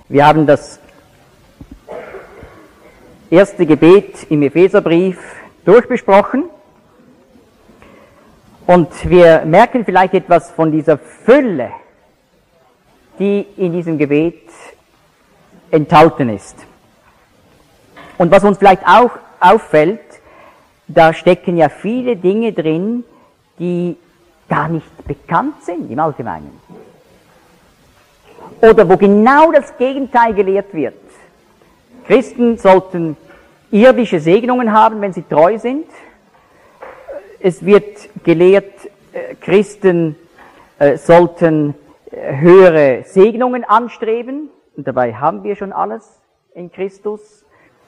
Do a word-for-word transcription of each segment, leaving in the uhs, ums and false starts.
Wir haben das erste Gebet im Epheserbrief durchbesprochen und wir merken vielleicht etwas von dieser Fülle, die in diesem Gebet enthalten ist. Und was uns vielleicht auch auffällt, da stecken ja viele Dinge drin, die gar nicht bekannt sind im Allgemeinen. Oder wo genau das Gegenteil gelehrt wird. Christen sollten irdische Segnungen haben, wenn sie treu sind. Es wird gelehrt, Christen sollten höhere Segnungen anstreben. Und dabei haben wir schon alles in Christus.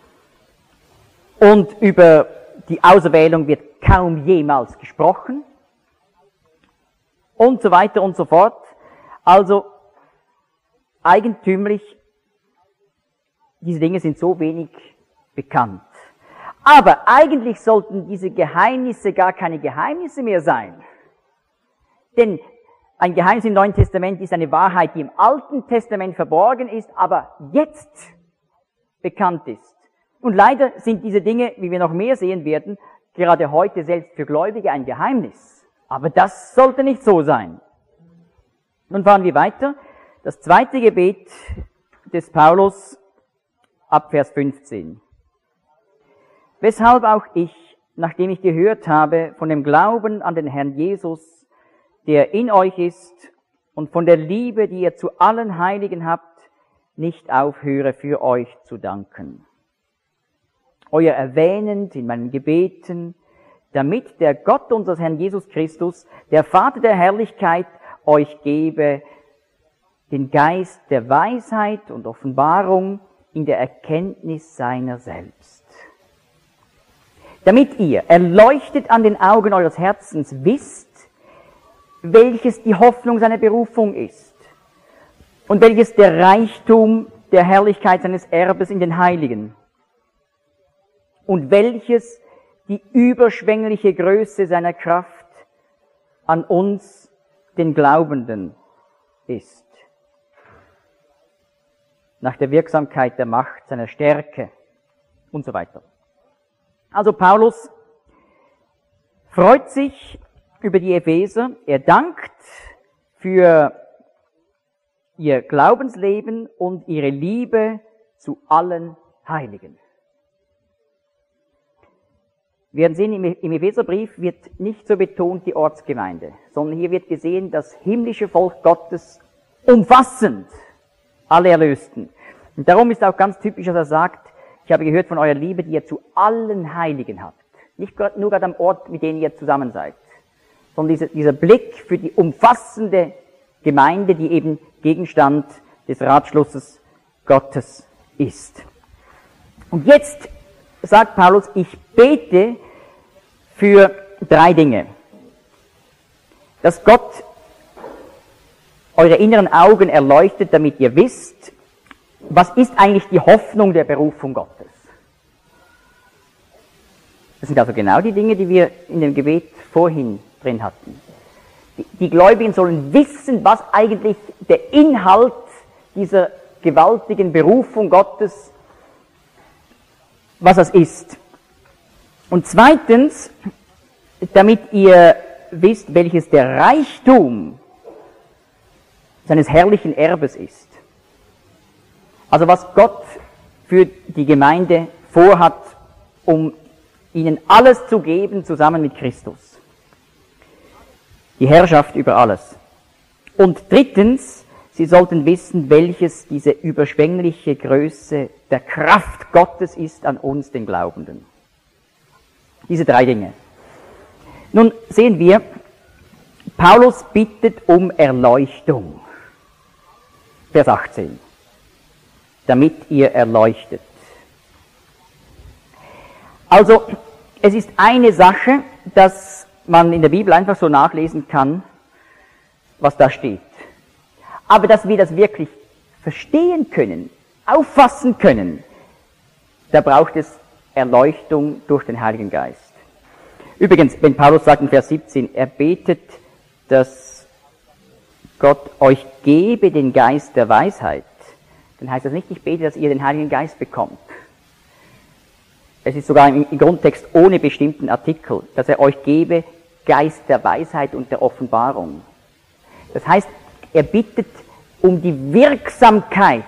Und über die Auserwählung wird kaum jemals gesprochen. Und so weiter und so fort. Also eigentümlich, diese Dinge sind so wenig bekannt. Aber eigentlich sollten diese Geheimnisse gar keine Geheimnisse mehr sein. Denn ein Geheimnis im Neuen Testament ist eine Wahrheit, die im Alten Testament verborgen ist, aber jetzt bekannt ist. Und leider sind diese Dinge, wie wir noch mehr sehen werden, gerade heute selbst für Gläubige ein Geheimnis. Aber das sollte nicht so sein. Nun fahren wir weiter. Das zweite Gebet des Paulus ab Vers fünfzehn. Weshalb auch ich, nachdem ich gehört habe von dem Glauben an den Herrn Jesus, der in euch ist, und von der Liebe, die ihr zu allen Heiligen habt, nicht aufhöre, für euch zu danken. Euer erwähnend in meinen Gebeten, damit der Gott unseres Herrn Jesus Christus, der Vater der Herrlichkeit, euch gebe den Geist der Weisheit und Offenbarung in der Erkenntnis seiner selbst. Damit ihr, erleuchtet an den Augen eures Herzens, wisst, welches die Hoffnung seiner Berufung ist und welches der Reichtum der Herrlichkeit seines Erbes in den Heiligen und welches die überschwängliche Größe seiner Kraft an uns, den Glaubenden, ist. Nach der Wirksamkeit der Macht seiner Stärke und so weiter. Also Paulus freut sich über die Epheser, er dankt für ihr Glaubensleben und ihre Liebe zu allen Heiligen. Wir werden sehen, im Epheserbrief wird nicht so betont die Ortsgemeinde, sondern hier wird gesehen, das himmlische Volk Gottes umfassend alle Erlösten. Und darum ist auch ganz typisch, dass er sagt, ich habe gehört von eurer Liebe, die ihr zu allen Heiligen habt. Nicht nur gerade am Ort, mit denen ihr zusammen seid, sondern dieser, dieser Blick für die umfassende Gemeinde, die eben Gegenstand des Ratschlusses Gottes ist. Und jetzt sagt Paulus, ich bete für drei Dinge. Dass Gott eure inneren Augen erleuchtet, damit ihr wisst, was ist eigentlich die Hoffnung der Berufung Gottes. Das sind also genau die Dinge, die wir in dem Gebet vorhin drin hatten. Die, die Gläubigen sollen wissen, was eigentlich der Inhalt dieser gewaltigen Berufung Gottes, was das ist. Und zweitens, damit ihr wisst, welches der Reichtum seines herrlichen Erbes ist. Also was Gott für die Gemeinde vorhat, um ihnen alles zu geben, zusammen mit Christus. Die Herrschaft über alles. Und drittens, sie sollten wissen, welches diese überschwängliche Größe der Kraft Gottes ist an uns, den Glaubenden. Diese drei Dinge. Nun sehen wir, Paulus bittet um Erleuchtung. Vers achtzehn. Damit ihr erleuchtet. Also, es ist eine Sache, dass man in der Bibel einfach so nachlesen kann, was da steht. Aber dass wir das wirklich verstehen können, auffassen können, da braucht es Erleuchtung durch den Heiligen Geist. Übrigens, wenn Paulus sagt in Vers siebzehn, er betet, dass Gott euch gebe den Geist der Weisheit, dann heißt das nicht, ich bete, dass ihr den Heiligen Geist bekommt. Es ist sogar im Grundtext ohne bestimmten Artikel, dass er euch gebe Geist der Weisheit und der Offenbarung. Das heißt, er bittet um die Wirksamkeit.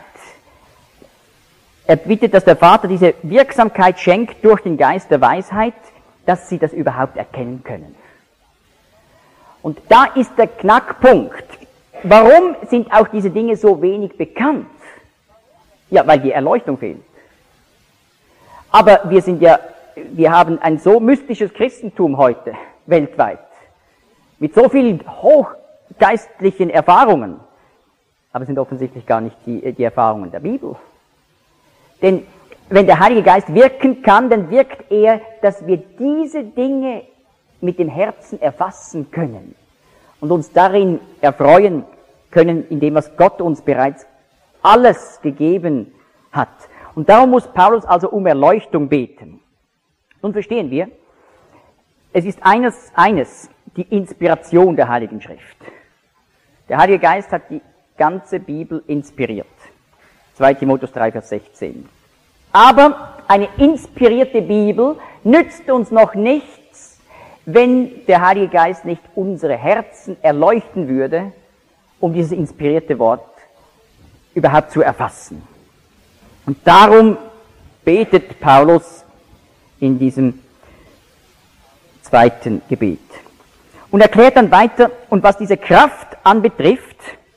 Er bittet, dass der Vater diese Wirksamkeit schenkt durch den Geist der Weisheit, dass sie das überhaupt erkennen können. Und da ist der Knackpunkt. Warum sind auch diese Dinge so wenig bekannt? Ja, weil die Erleuchtung fehlt. Aber wir sind ja, wir haben ein so mystisches Christentum heute, weltweit, mit so vielen hochgeistlichen Erfahrungen, aber es sind offensichtlich gar nicht die, die Erfahrungen der Bibel. Denn wenn der Heilige Geist wirken kann, dann wirkt er, dass wir diese Dinge mit dem Herzen erfassen können und uns darin erfreuen können, in dem, was Gott uns bereits alles gegeben hat. Und darum muss Paulus also um Erleuchtung beten. Nun verstehen wir, es ist eines, eines, die Inspiration der Heiligen Schrift. Der Heilige Geist hat die ganze Bibel inspiriert. zweiter Timotheus drei, Vers sechzehn. Aber eine inspirierte Bibel nützt uns noch nichts, wenn der Heilige Geist nicht unsere Herzen erleuchten würde, um dieses inspirierte Wort überhaupt zu erfassen. Und darum betet Paulus in diesem zweiten Gebet. Und erklärt dann weiter, und was diese Kraft anbetrifft,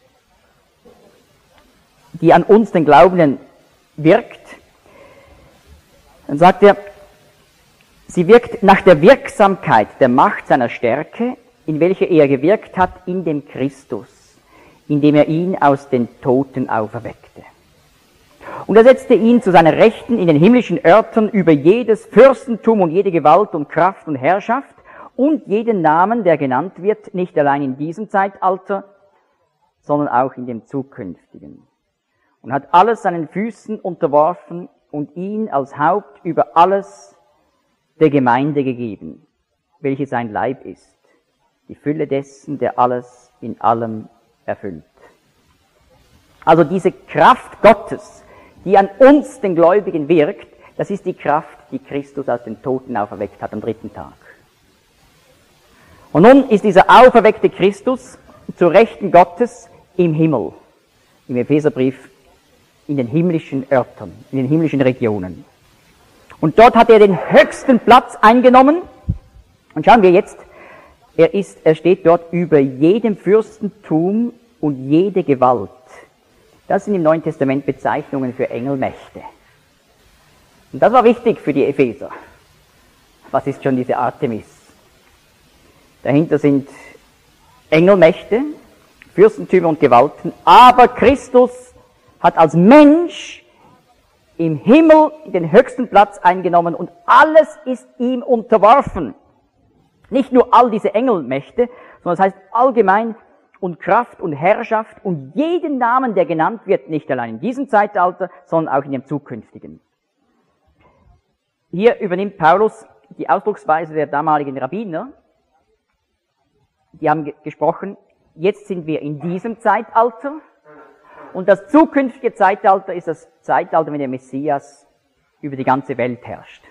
die an uns, den Glaubenden, wirkt, dann sagt er, sie wirkt nach der Wirksamkeit der Macht seiner Stärke, in welcher er gewirkt hat in dem Christus, indem er ihn aus den Toten auferweckte. Und er setzte ihn zu seiner Rechten in den himmlischen Örtern über jedes Fürstentum und jede Gewalt und Kraft und Herrschaft und jeden Namen, der genannt wird, nicht allein in diesem Zeitalter, sondern auch in dem zukünftigen. Und hat alles seinen Füßen unterworfen und ihn als Haupt über alles der Gemeinde gegeben, welche sein Leib ist, die Fülle dessen, der alles in allem erfüllt. Also diese Kraft Gottes, die an uns, den Gläubigen, wirkt, das ist die Kraft, die Christus aus den Toten auferweckt hat am dritten Tag. Und nun ist dieser auferweckte Christus zur Rechten Gottes im Himmel, im Epheserbrief, in den himmlischen Örtern, in den himmlischen Regionen. Und dort hat er den höchsten Platz eingenommen. Und schauen wir jetzt, er ist, er steht dort über jedem Fürstentum und jede Gewalt. Das sind im Neuen Testament Bezeichnungen für Engelmächte. Und das war wichtig für die Epheser. Was ist schon diese Artemis? Dahinter sind Engelmächte, Fürstentümer und Gewalten, aber Christus hat als Mensch im Himmel den höchsten Platz eingenommen und alles ist ihm unterworfen. Nicht nur all diese Engelmächte, sondern das heißt allgemein und Kraft und Herrschaft und jeden Namen, der genannt wird, nicht allein in diesem Zeitalter, sondern auch in dem zukünftigen. Hier übernimmt Paulus die Ausdrucksweise der damaligen Rabbiner. Die haben ge- gesprochen, jetzt sind wir in diesem Zeitalter und das zukünftige Zeitalter ist das Zeitalter, wenn der Messias über die ganze Welt herrscht.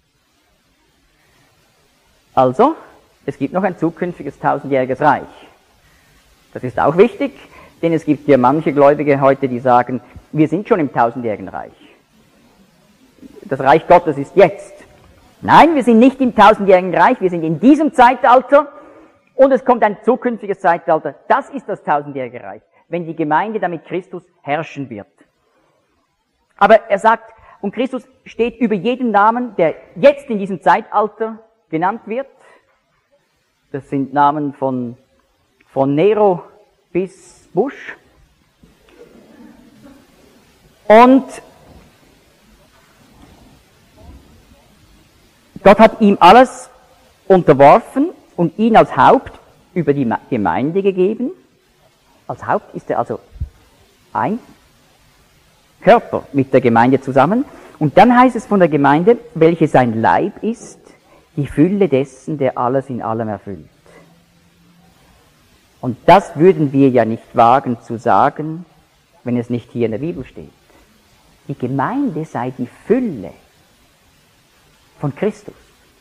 Also, es gibt noch ein zukünftiges tausendjähriges Reich. Das ist auch wichtig, denn es gibt ja manche Gläubige heute, die sagen, wir sind schon im tausendjährigen Reich. Das Reich Gottes ist jetzt. Nein, wir sind nicht im tausendjährigen Reich, wir sind in diesem Zeitalter und es kommt ein zukünftiges Zeitalter. Das ist das tausendjährige Reich, wenn die Gemeinde dann mit Christus herrschen wird. Aber er sagt, und Christus steht über jeden Namen, der jetzt in diesem Zeitalter genannt wird. Das sind Namen von, von Nero bis Bush. Und Gott hat ihm alles unterworfen und ihn als Haupt über die Gemeinde gegeben. Als Haupt ist er also ein Körper mit der Gemeinde zusammen. Und dann heißt es von der Gemeinde, welche sein Leib ist, die Fülle dessen, der alles in allem erfüllt. Und das würden wir ja nicht wagen zu sagen, wenn es nicht hier in der Bibel steht. die Gemeinde sei die Fülle von Christus.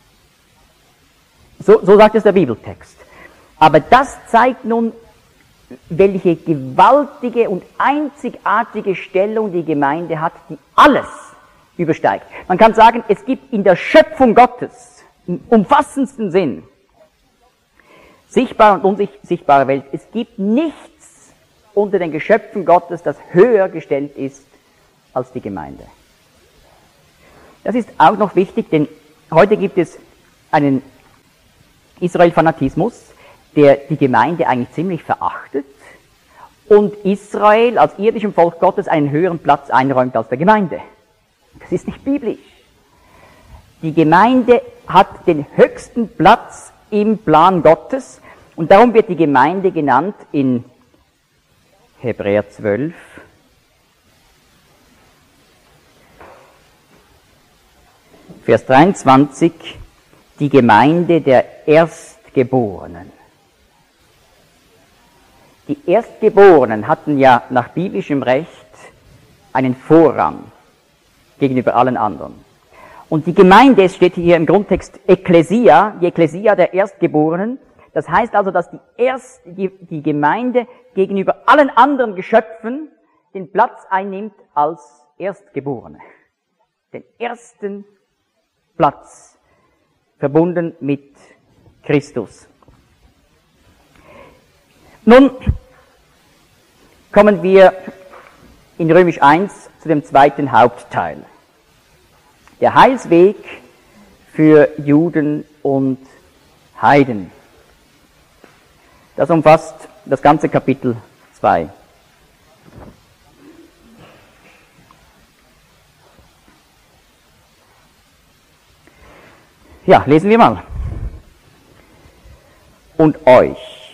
So, so sagt es der Bibeltext. Aber das zeigt nun, welche gewaltige und einzigartige Stellung die Gemeinde hat, die alles übersteigt. Man kann sagen, es gibt in der Schöpfung Gottes, im umfassendsten Sinn, sichtbare und unsichtbare Welt, es gibt nichts unter den Geschöpfen Gottes, das höher gestellt ist als die Gemeinde. Das ist auch noch wichtig, denn heute gibt es einen Israel-Fanatismus, der die Gemeinde eigentlich ziemlich verachtet und Israel als irdischem Volk Gottes einen höheren Platz einräumt als der Gemeinde. Das ist nicht biblisch. Die Gemeinde hat den höchsten Platz im Plan Gottes und darum wird die Gemeinde genannt in Hebräer zwölf, Vers dreiundzwanzig, die Gemeinde der Erstgeborenen. Die Erstgeborenen hatten ja nach biblischem Recht einen Vorrang gegenüber allen anderen. Und die Gemeinde, es steht hier im Grundtext Ekklesia, die Ekklesia der Erstgeborenen. Das heißt also, dass die, Erst, die, die Gemeinde gegenüber allen anderen Geschöpfen den Platz einnimmt als Erstgeborene. Den ersten Platz, verbunden mit Christus. Nun kommen wir in Römisch eins zu dem zweiten Hauptteil. Der Heilsweg für Juden und Heiden. Das umfasst das ganze Kapitel zwei. Ja, lesen wir mal. Und euch.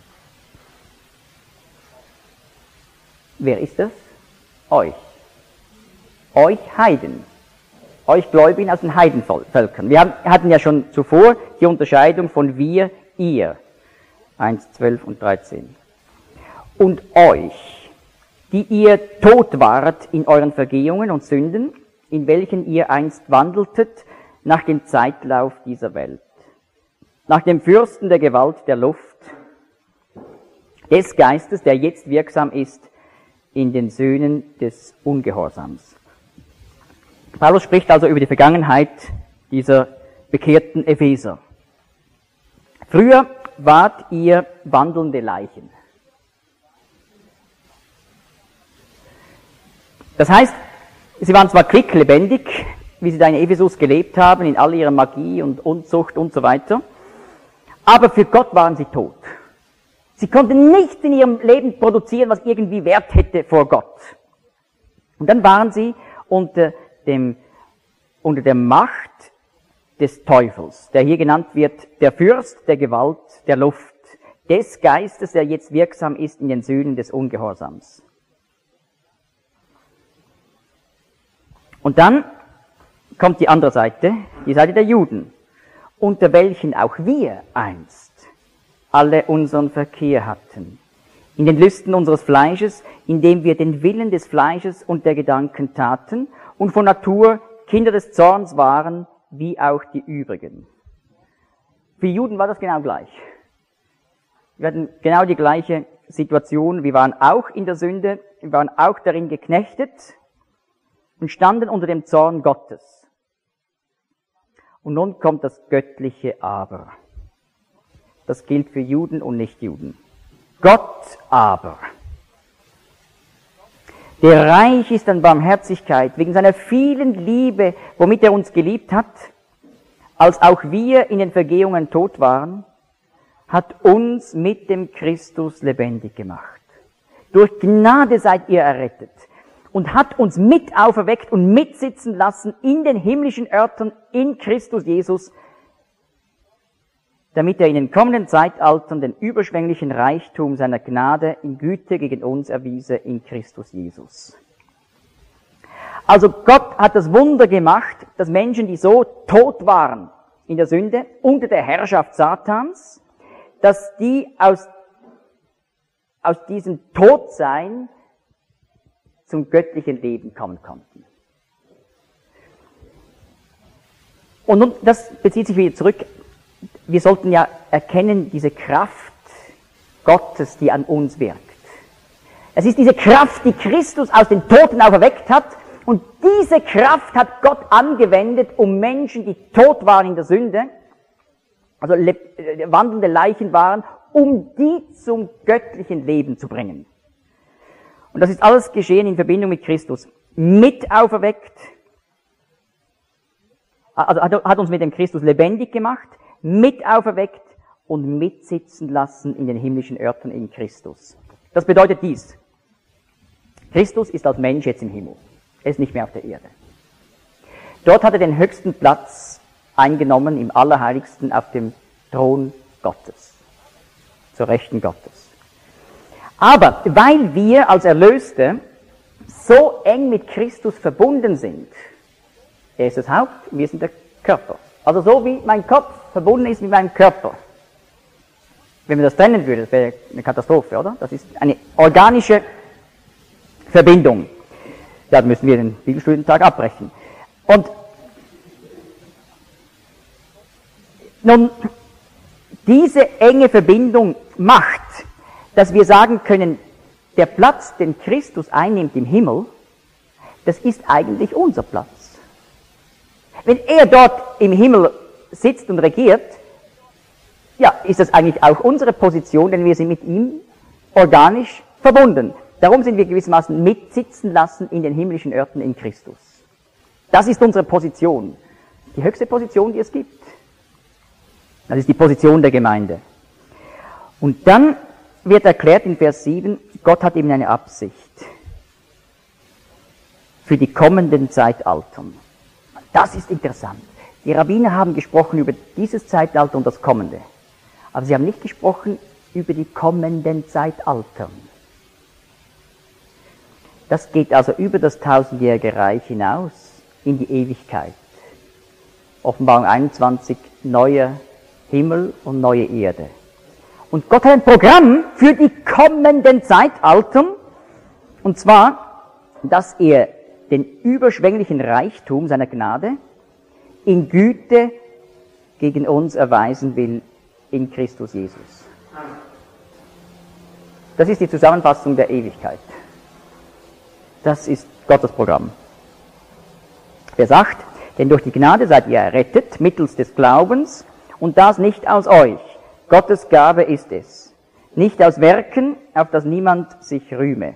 Wer ist das? Euch. Euch Heiden. Euch Gläubigen aus den Heidenvölkern. Wir haben, hatten ja schon zuvor die Unterscheidung von wir, ihr. eins, zwölf und dreizehn. Und euch, die ihr tot wart in euren Vergehungen und Sünden, in welchen ihr einst wandeltet, nach dem Zeitlauf dieser Welt, nach dem Fürsten der Gewalt der Luft, des Geistes, der jetzt wirksam ist in den Söhnen des Ungehorsams. Paulus spricht also über die Vergangenheit dieser bekehrten Epheser. Früher wart ihr wandelnde Leichen. Das heißt, sie waren zwar quicklebendig, wie sie da in Ephesus gelebt haben, in all ihrer Magie und Unzucht und so weiter. Aber für Gott waren sie tot. Sie konnten nichts in ihrem Leben produzieren, was irgendwie Wert hätte vor Gott. Und dann waren sie unter dem, unter der Macht des Teufels, der hier genannt wird, der Fürst der Gewalt der Luft, des Geistes, der jetzt wirksam ist in den Söhnen des Ungehorsams. Und dann kommt die andere Seite, die Seite der Juden, unter welchen auch wir einst alle unseren Verkehr hatten, in den Lüsten unseres Fleisches, indem wir den Willen des Fleisches und der Gedanken taten und von Natur Kinder des Zorns waren, wie auch die übrigen. Für die Juden war das genau gleich. Wir hatten genau die gleiche Situation, wir waren auch in der Sünde, wir waren auch darin geknechtet und standen unter dem Zorn Gottes. Und nun kommt das göttliche Aber. Das gilt für Juden und Nichtjuden. Gott aber, der reich ist an Barmherzigkeit, wegen seiner vielen Liebe, womit er uns geliebt hat, als auch wir in den Vergehungen tot waren, hat uns mit dem Christus lebendig gemacht. Durch Gnade seid ihr errettet. Und hat uns mit auferweckt und mitsitzen lassen in den himmlischen Örtern in Christus Jesus, damit er in den kommenden Zeitaltern den überschwänglichen Reichtum seiner Gnade in Güte gegen uns erwiese in Christus Jesus. Also Gott hat das Wunder gemacht, dass Menschen, die so tot waren in der Sünde, unter der Herrschaft Satans, dass die aus, aus diesem Todsein zum göttlichen Leben kommen konnten. Und nun, das bezieht sich wieder zurück, wir sollten ja erkennen, diese Kraft Gottes, die an uns wirkt. Es ist diese Kraft, die Christus aus den Toten auferweckt hat, und diese Kraft hat Gott angewendet, um Menschen, die tot waren in der Sünde, also wandelnde Leichen waren, um die zum göttlichen Leben zu bringen. Und das ist alles geschehen in Verbindung mit Christus. Mit auferweckt, also hat uns mit dem Christus lebendig gemacht, mit auferweckt und mitsitzen lassen in den himmlischen Örtern in Christus. Das bedeutet dies: Christus ist als Mensch jetzt im Himmel. Er ist nicht mehr auf der Erde. Dort hat er den höchsten Platz eingenommen, im Allerheiligsten, auf dem Thron Gottes, zur Rechten Gottes. Aber weil wir als Erlöste so eng mit Christus verbunden sind, er ist das Haupt, wir sind der Körper. Also so wie mein Kopf verbunden ist mit meinem Körper. Wenn man das trennen würde, das wäre eine Katastrophe, oder? Das ist eine organische Verbindung. Ja, dann müssen wir den Bibelstudientag abbrechen. Und nun, diese enge Verbindung macht, dass wir sagen können, der Platz, den Christus einnimmt im Himmel, das ist eigentlich unser Platz. Wenn er dort im Himmel sitzt und regiert, ja, ist das eigentlich auch unsere Position, denn wir sind mit ihm organisch verbunden. Darum sind wir gewissermaßen mitsitzen lassen in den himmlischen Örtern in Christus. Das ist unsere Position. Die höchste Position, die es gibt. Das ist die Position der Gemeinde. Und dann wird erklärt in Vers sieben, Gott hat eben eine Absicht für die kommenden Zeitaltern. Das ist interessant. Die Rabbiner haben gesprochen über dieses Zeitalter und das kommende. Aber sie haben nicht gesprochen über die kommenden Zeitalter. Das geht also über das tausendjährige Reich hinaus in die Ewigkeit. Offenbarung einundzwanzig, neuer Himmel und neue Erde. Und Gott hat ein Programm für die kommenden Zeitalter, und zwar, dass er den überschwänglichen Reichtum seiner Gnade in Güte gegen uns erweisen will in Christus Jesus. Das ist die Zusammenfassung der Ewigkeit. Das ist Gottes Programm. Er sagt, denn durch die Gnade seid ihr errettet, mittels des Glaubens, und das nicht aus euch. Gottes Gabe ist es. Nicht aus Werken, auf das niemand sich rühme.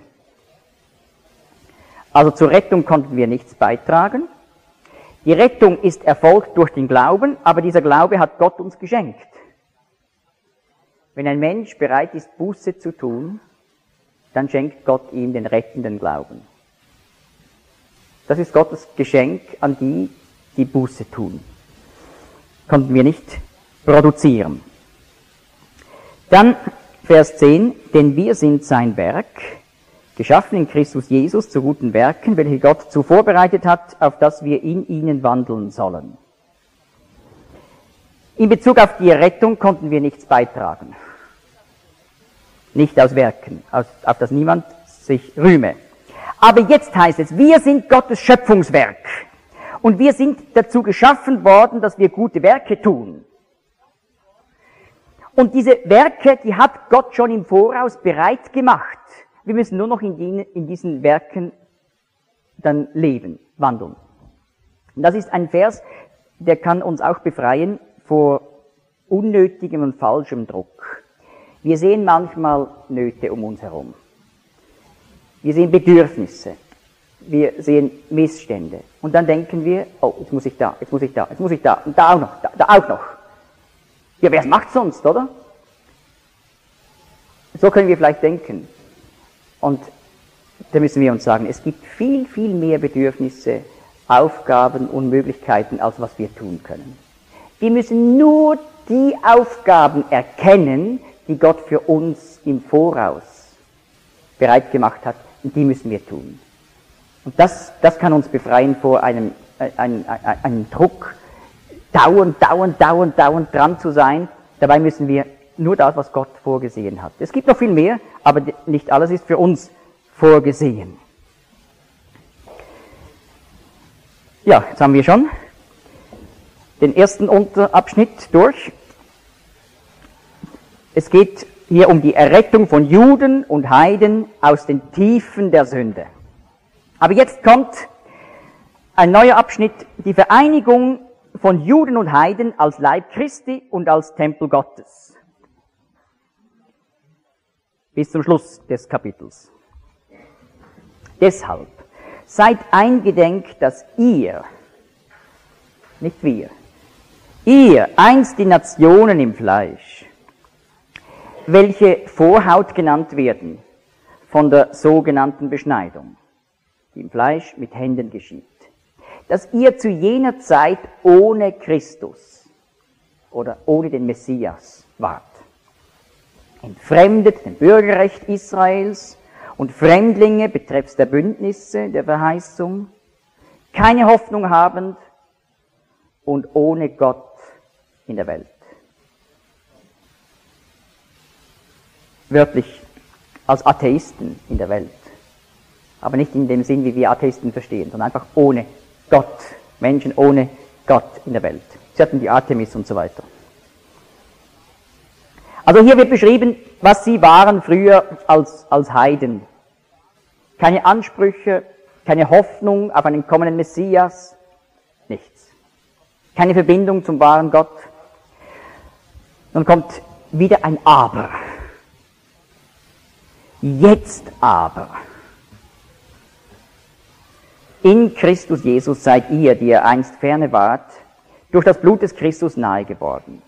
Also zur Rettung konnten wir nichts beitragen. Die Rettung ist erfolgt durch den Glauben, aber dieser Glaube hat Gott uns geschenkt. Wenn ein Mensch bereit ist, Buße zu tun, dann schenkt Gott ihm den rettenden Glauben. Das ist Gottes Geschenk an die, die Buße tun. Konnten wir nicht produzieren. Dann Vers zehn, denn wir sind sein Werk, geschaffen in Christus Jesus zu guten Werken, welche Gott zuvor bereitet hat, auf dass wir in ihnen wandeln sollen. In Bezug auf die Rettung konnten wir nichts beitragen. Nicht aus Werken, auf, auf das niemand sich rühme. Aber jetzt heißt es, wir sind Gottes Schöpfungswerk. Und wir sind dazu geschaffen worden, dass wir gute Werke tun. Und diese Werke, die hat Gott schon im Voraus bereit gemacht. Wir müssen nur noch in, die, in diesen Werken dann leben, wandeln. Und das ist ein Vers, der kann uns auch befreien vor unnötigem und falschem Druck. Wir sehen manchmal Nöte um uns herum. Wir sehen Bedürfnisse. Wir sehen Missstände. Und dann denken wir, oh, jetzt muss ich da, jetzt muss ich da, jetzt muss ich da, und da auch noch, da, da auch noch. Ja, wer macht sonst, oder? So können wir vielleicht denken. Und da müssen wir uns sagen, es gibt viel, viel mehr Bedürfnisse, Aufgaben und Möglichkeiten, als was wir tun können. Wir müssen nur die Aufgaben erkennen, die Gott für uns im Voraus bereit gemacht hat, und die müssen wir tun. Und das, das kann uns befreien vor einem, einem, einem, einem Druck, dauernd, dauernd, dauernd, dauernd dran zu sein. Dabei müssen wir nur das, was Gott vorgesehen hat. Es gibt noch viel mehr, aber nicht alles ist für uns vorgesehen. Ja, jetzt haben wir schon den ersten Unterabschnitt durch. Es geht hier um die Errettung von Juden und Heiden aus den Tiefen der Sünde. Aber jetzt kommt ein neuer Abschnitt, die Vereinigung von Juden und Heiden als Leib Christi und als Tempel Gottes. Bis zum Schluss des Kapitels. Deshalb seid eingedenk, dass ihr, nicht wir, ihr einst die Nationen im Fleisch, welche Vorhaut genannt werden, von der sogenannten Beschneidung, die im Fleisch mit Händen geschieht, dass ihr zu jener Zeit ohne Christus oder ohne den Messias wart, entfremdet dem Bürgerrecht Israels und Fremdlinge betreffs der Bündnisse der Verheißung, keine Hoffnung habend und ohne Gott in der Welt. Wörtlich als Atheisten in der Welt. Aber nicht in dem Sinn, wie wir Atheisten verstehen, sondern einfach ohne Gott. Menschen ohne Gott in der Welt. Sie hatten die Artemis und so weiter. Also hier wird beschrieben, was sie waren früher als, als Heiden. Keine Ansprüche, keine Hoffnung auf einen kommenden Messias, nichts. Keine Verbindung zum wahren Gott. Dann kommt wieder ein Aber. Jetzt aber. In Christus Jesus seid ihr, die ihr einst ferne wart, durch das Blut des Christus nahe geworden.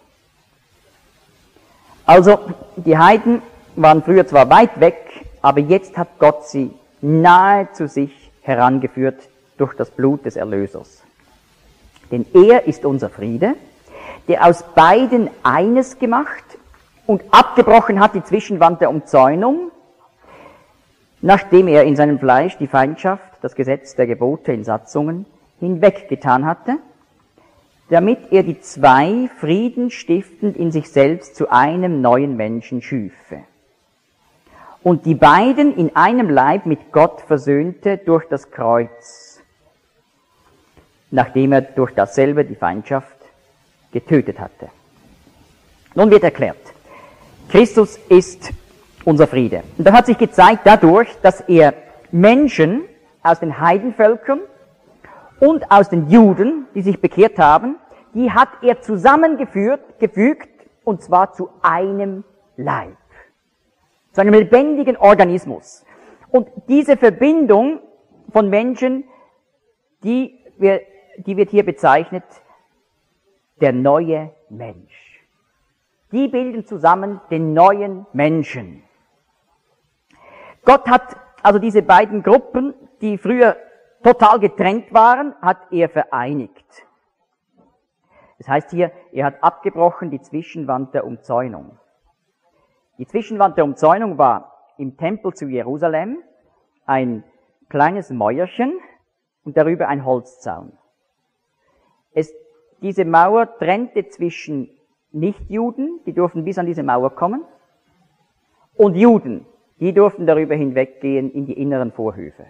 Also, die Heiden waren früher zwar weit weg, aber jetzt hat Gott sie nahe zu sich herangeführt durch das Blut des Erlösers. Denn er ist unser Friede, der aus beiden eines gemacht und abgebrochen hat die Zwischenwand der Umzäunung, nachdem er in seinem Fleisch die Feindschaft, das Gesetz der Gebote in Satzungen, hinweggetan hatte, damit er die zwei Frieden stiftend in sich selbst zu einem neuen Menschen schüfe. Und die beiden in einem Leib mit Gott versöhnte durch das Kreuz, nachdem er durch dasselbe die Feindschaft getötet hatte. Nun wird erklärt, Christus ist unser Friede. Und das hat sich gezeigt dadurch, dass er Menschen aus den Heidenvölkern und aus den Juden, die sich bekehrt haben, die hat er zusammengeführt, gefügt, und zwar zu einem Leib. Zu einem lebendigen Organismus. Und diese Verbindung von Menschen, die, wir, die wird hier bezeichnet, der neue Mensch. Die bilden zusammen den neuen Menschen. Gott hat also diese beiden Gruppen, die früher total getrennt waren, hat er vereinigt. Das heißt hier, er hat abgebrochen die Zwischenwand der Umzäunung. Die Zwischenwand der Umzäunung war im Tempel zu Jerusalem ein kleines Mäuerchen und darüber ein Holzzaun. Es, diese Mauer trennte zwischen Nichtjuden, die durften bis an diese Mauer kommen, und Juden, die durften darüber hinweggehen in die inneren Vorhöfe.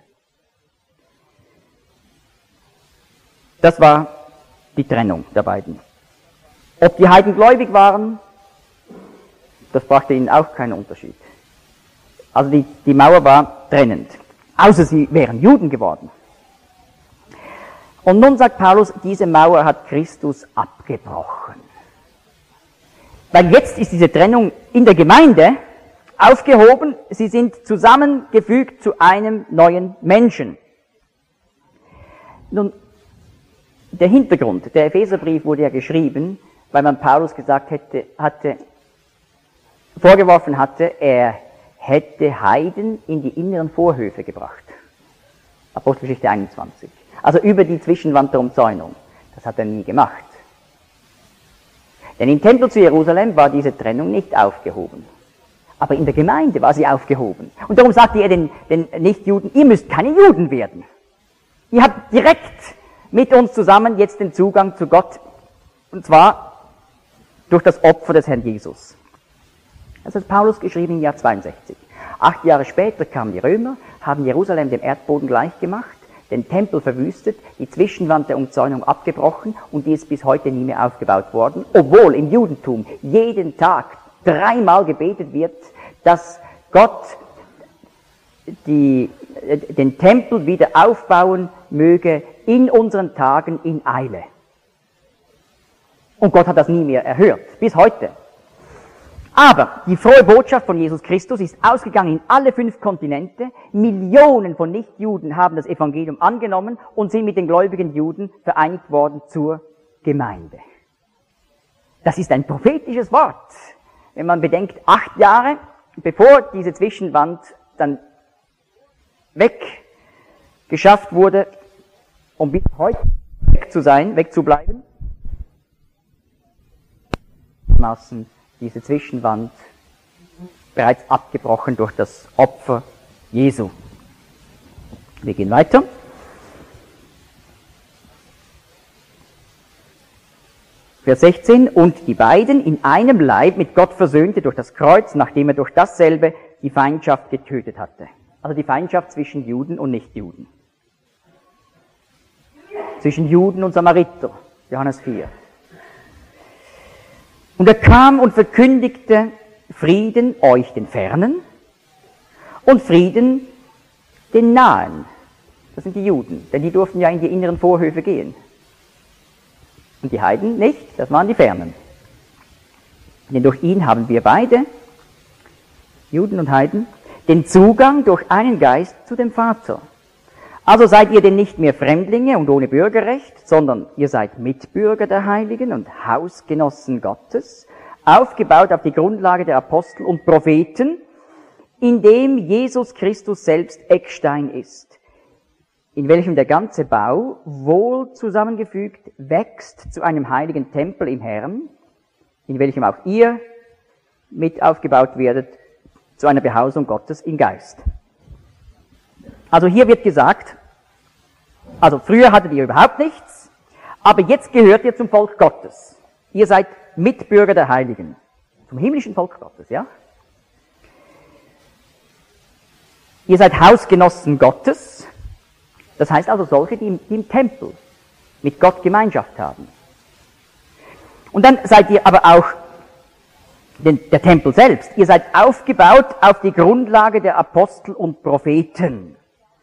Das war die Trennung der beiden. Ob die Heiden gläubig waren, das brachte ihnen auch keinen Unterschied. Also die, die Mauer war trennend. Außer sie wären Juden geworden. Und nun sagt Paulus, diese Mauer hat Christus abgebrochen. Weil jetzt ist diese Trennung in der Gemeinde aufgehoben, sie sind zusammengefügt zu einem neuen Menschen. Nun, der Hintergrund, der Epheserbrief wurde ja geschrieben, weil man Paulus gesagt hätte, hatte, vorgeworfen hatte, er hätte Heiden in die inneren Vorhöfe gebracht. Apostelgeschichte einundzwanzig. Also über die Zwischenwand der Umzäunung. Das hat er nie gemacht. Denn im Tempel zu Jerusalem war diese Trennung nicht aufgehoben. Aber in der Gemeinde war sie aufgehoben. Und darum sagte er den, den Nichtjuden, ihr müsst keine Juden werden. Ihr habt direkt mit uns zusammen jetzt den Zugang zu Gott. Und zwar durch das Opfer des Herrn Jesus. Das hat Paulus geschrieben im Jahr zweiundsechzig. Acht Jahre später kamen die Römer, haben Jerusalem dem Erdboden gleichgemacht. den Tempel verwüstet, die Zwischenwand der Umzäunung abgebrochen und die ist bis heute nie mehr aufgebaut worden, obwohl im Judentum jeden Tag dreimal gebetet wird, dass Gott die, den Tempel wieder aufbauen möge in unseren Tagen in Eile. Und Gott hat das nie mehr erhört, bis heute. Aber die frohe Botschaft von Jesus Christus ist ausgegangen in alle fünf Kontinente. Millionen von Nichtjuden haben das Evangelium angenommen und sind mit den gläubigen Juden vereinigt worden zur Gemeinde. Das ist ein prophetisches Wort. Wenn man bedenkt, acht Jahre bevor diese Zwischenwand dann weggeschafft wurde, um bis heute weg zu sein, wegzubleiben, maßen diese Zwischenwand bereits abgebrochen durch das Opfer Jesu. Wir gehen weiter. Vers sechzehn, und die beiden in einem Leib mit Gott versöhnte durch das Kreuz, nachdem er durch dasselbe die Feindschaft getötet hatte. Also die Feindschaft zwischen Juden und Nichtjuden. Zwischen Juden und Samariter, Johannes vier. Und er kam und verkündigte Frieden euch den Fernen und Frieden den Nahen. Das sind die Juden, denn die durften ja in die inneren Vorhöfe gehen. Und die Heiden nicht, das waren die Fernen. Denn durch ihn haben wir beide, Juden und Heiden, den Zugang durch einen Geist zu dem Vater. Also seid ihr denn nicht mehr Fremdlinge und ohne Bürgerrecht, sondern ihr seid Mitbürger der Heiligen und Hausgenossen Gottes, aufgebaut auf die Grundlage der Apostel und Propheten, in dem Jesus Christus selbst Eckstein ist, in welchem der ganze Bau, wohl zusammengefügt, wächst zu einem heiligen Tempel im Herrn, in welchem auch ihr mit aufgebaut werdet, zu einer Behausung Gottes im Geist. Also hier wird gesagt, also früher hattet ihr überhaupt nichts, aber jetzt gehört ihr zum Volk Gottes. Ihr seid Mitbürger der Heiligen, zum himmlischen Volk Gottes, ja? Ihr seid Hausgenossen Gottes, das heißt also solche, die im, die im Tempel mit Gott Gemeinschaft haben. Und dann seid ihr aber auch den, der Tempel selbst. Ihr seid aufgebaut auf die Grundlage der Apostel und Propheten.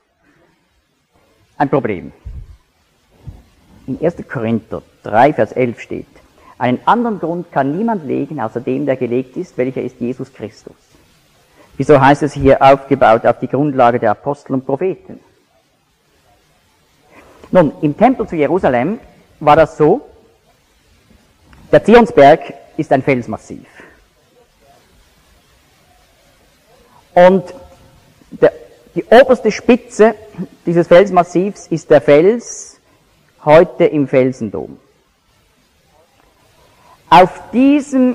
Ein Problem. In erster Korinther drei, Vers elf steht, einen anderen Grund kann niemand legen, außer dem, der gelegt ist, welcher ist Jesus Christus. Wieso heißt es hier aufgebaut auf die Grundlage der Apostel und Propheten? Nun, im Tempel zu Jerusalem war das so, der Zionsberg ist ein Felsmassiv. Und der, die oberste Spitze dieses Felsmassivs ist der Fels heute im Felsendom. Auf diesem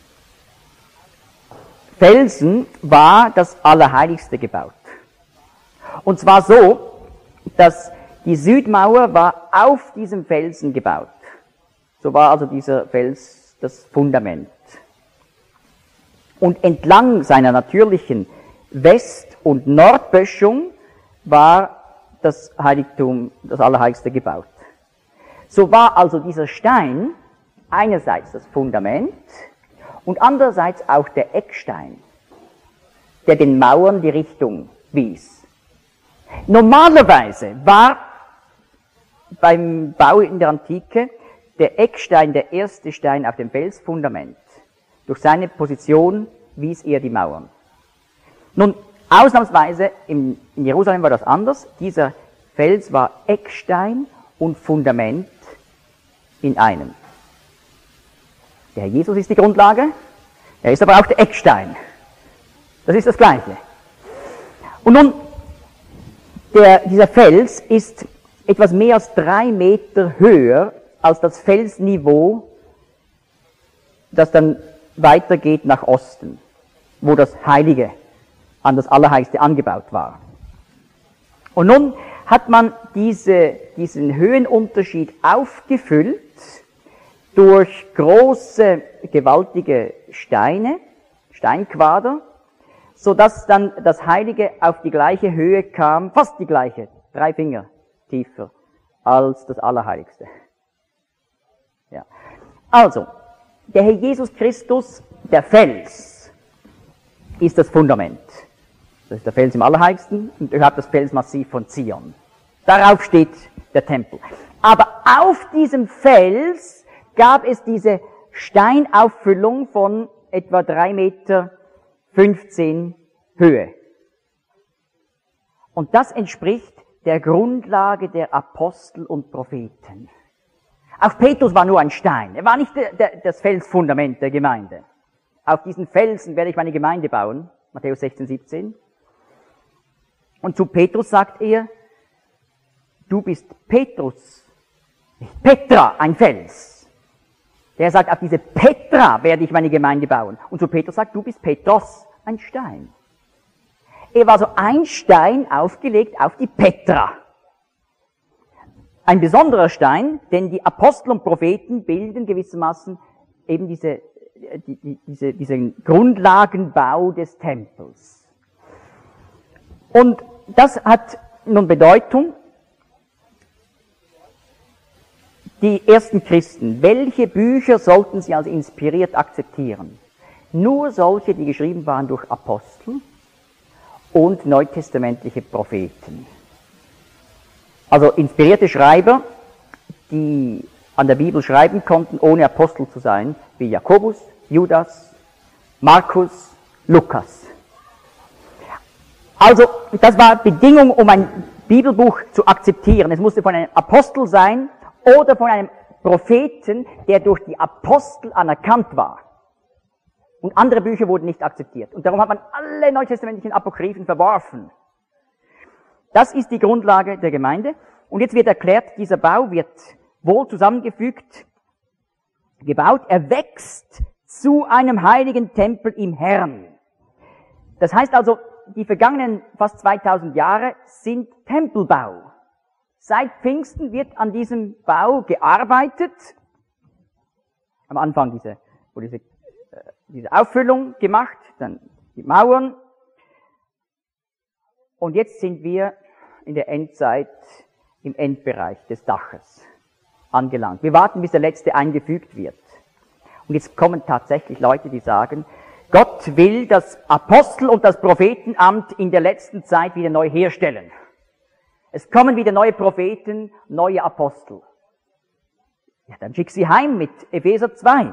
Felsen war das Allerheiligste gebaut. Und zwar so, dass die Südmauer war auf diesem Felsen gebaut. So war also dieser Fels das Fundament. Und entlang seiner natürlichen West- und Nordböschung war das Heiligtum, das Allerheiligste gebaut. So war also dieser Stein einerseits das Fundament und andererseits auch der Eckstein, der den Mauern die Richtung wies. Normalerweise war beim Bau in der Antike der Eckstein der erste Stein auf dem Felsfundament. Durch seine Position wies er die Mauern. Nun, ausnahmsweise in, in Jerusalem war das anders. Dieser Fels war Eckstein und Fundament in einem. Der Herr Jesus ist die Grundlage, er ist aber auch der Eckstein. Das ist das Gleiche. Und nun, der, dieser Fels ist etwas mehr als drei Meter höher als das Felsniveau, das dann weitergeht nach Osten, wo das Heilige an das Allerheiligste angebaut war. Und nun hat man diese, diesen Höhenunterschied aufgefüllt durch große, gewaltige Steine, Steinquader, sodass dann das Heilige auf die gleiche Höhe kam, fast die gleiche, drei Finger tiefer als das Allerheiligste. Ja. Also, der Herr Jesus Christus, der Fels, ist das Fundament. Das ist der Fels im Allerheiligsten und überhaupt das Felsmassiv von Zion. Darauf steht der Tempel. Aber auf diesem Fels gab es diese Steinauffüllung von etwa drei Meter fünfzehn Höhe. Und das entspricht der Grundlage der Apostel und Propheten. Auch Petrus war nur ein Stein. Er war nicht der, der, das Felsfundament der Gemeinde. Auf diesen Felsen werde ich meine Gemeinde bauen. Matthäus sechzehn, siebzehn. Und zu Petrus sagt er, du bist Petrus, nicht Petra, ein Fels. Der sagt, auf diese Petra werde ich meine Gemeinde bauen. Und zu Petrus sagt, du bist Petros, ein Stein. Er war so ein Stein aufgelegt auf die Petra. Ein besonderer Stein, denn die Apostel und Propheten bilden gewissermaßen eben diese, die, die, diese, diesen Grundlagenbau des Tempels. Und das hat nun Bedeutung. Die ersten Christen, welche Bücher sollten sie als inspiriert akzeptieren? Nur solche, die geschrieben waren durch Apostel und neutestamentliche Propheten. Also inspirierte Schreiber, die an der Bibel schreiben konnten, ohne Apostel zu sein, wie Jakobus, Judas, Markus, Lukas. Also das war Bedingung, um ein Bibelbuch zu akzeptieren. Es musste von einem Apostel sein oder von einem Propheten, der durch die Apostel anerkannt war. Und andere Bücher wurden nicht akzeptiert. Und darum hat man alle neutestamentlichen Apokryphen verworfen. Das ist die Grundlage der Gemeinde. Und jetzt wird erklärt, dieser Bau wird wohl zusammengefügt, gebaut. Er wächst zu einem heiligen Tempel im Herrn. Das heißt also, die vergangenen fast zweitausend Jahre sind Tempelbau. Seit Pfingsten wird an diesem Bau gearbeitet. Am Anfang diese, wurde diese, äh, diese Auffüllung gemacht, dann die Mauern. Und jetzt sind wir in der Endzeit im Endbereich des Daches angelangt. Wir warten, bis der letzte eingefügt wird. Und jetzt kommen tatsächlich Leute, die sagen, Gott will das Apostel- und das Prophetenamt in der letzten Zeit wieder neu herstellen. Es kommen wieder neue Propheten, neue Apostel. Ja, dann schick sie heim mit Epheser zwei.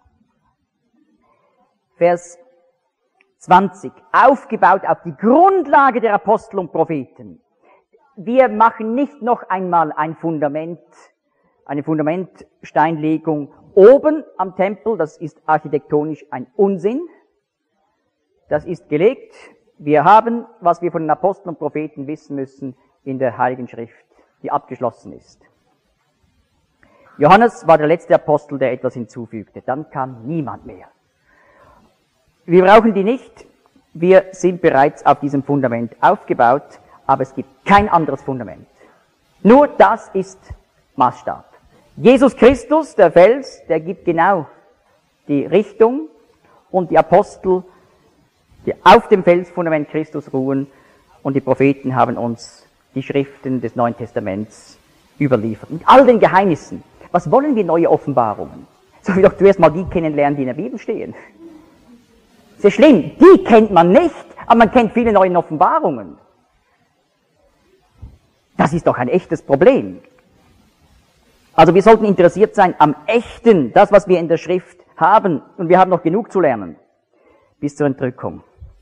Vers zwanzig. Aufgebaut auf die Grundlage der Apostel und Propheten. Wir machen nicht noch einmal ein Fundament, eine Fundamentsteinlegung oben am Tempel. Das ist architektonisch ein Unsinn. Das ist gelegt. Wir haben, was wir von den Aposteln und Propheten wissen müssen, in der Heiligen Schrift, die abgeschlossen ist. Johannes war der letzte Apostel, der etwas hinzufügte. Dann kam niemand mehr. Wir brauchen die nicht. Wir sind bereits auf diesem Fundament aufgebaut, aber es gibt kein anderes Fundament. Nur das ist Maßstab. Jesus Christus, der Fels, der gibt genau die Richtung, und die Apostel, die auf dem Felsfundament Christus ruhen, und die Propheten haben uns die Schriften des Neuen Testaments überliefert. Mit all den Geheimnissen. Was wollen wir neue Offenbarungen? Sollen wir doch zuerst mal die kennenlernen, die in der Bibel stehen. Sehr schlimm. Die kennt man nicht, aber man kennt viele neue Offenbarungen. Das ist doch ein echtes Problem. Also wir sollten interessiert sein am Echten, das, was wir in der Schrift haben. Und wir haben noch genug zu lernen. Bis zur Entrückung.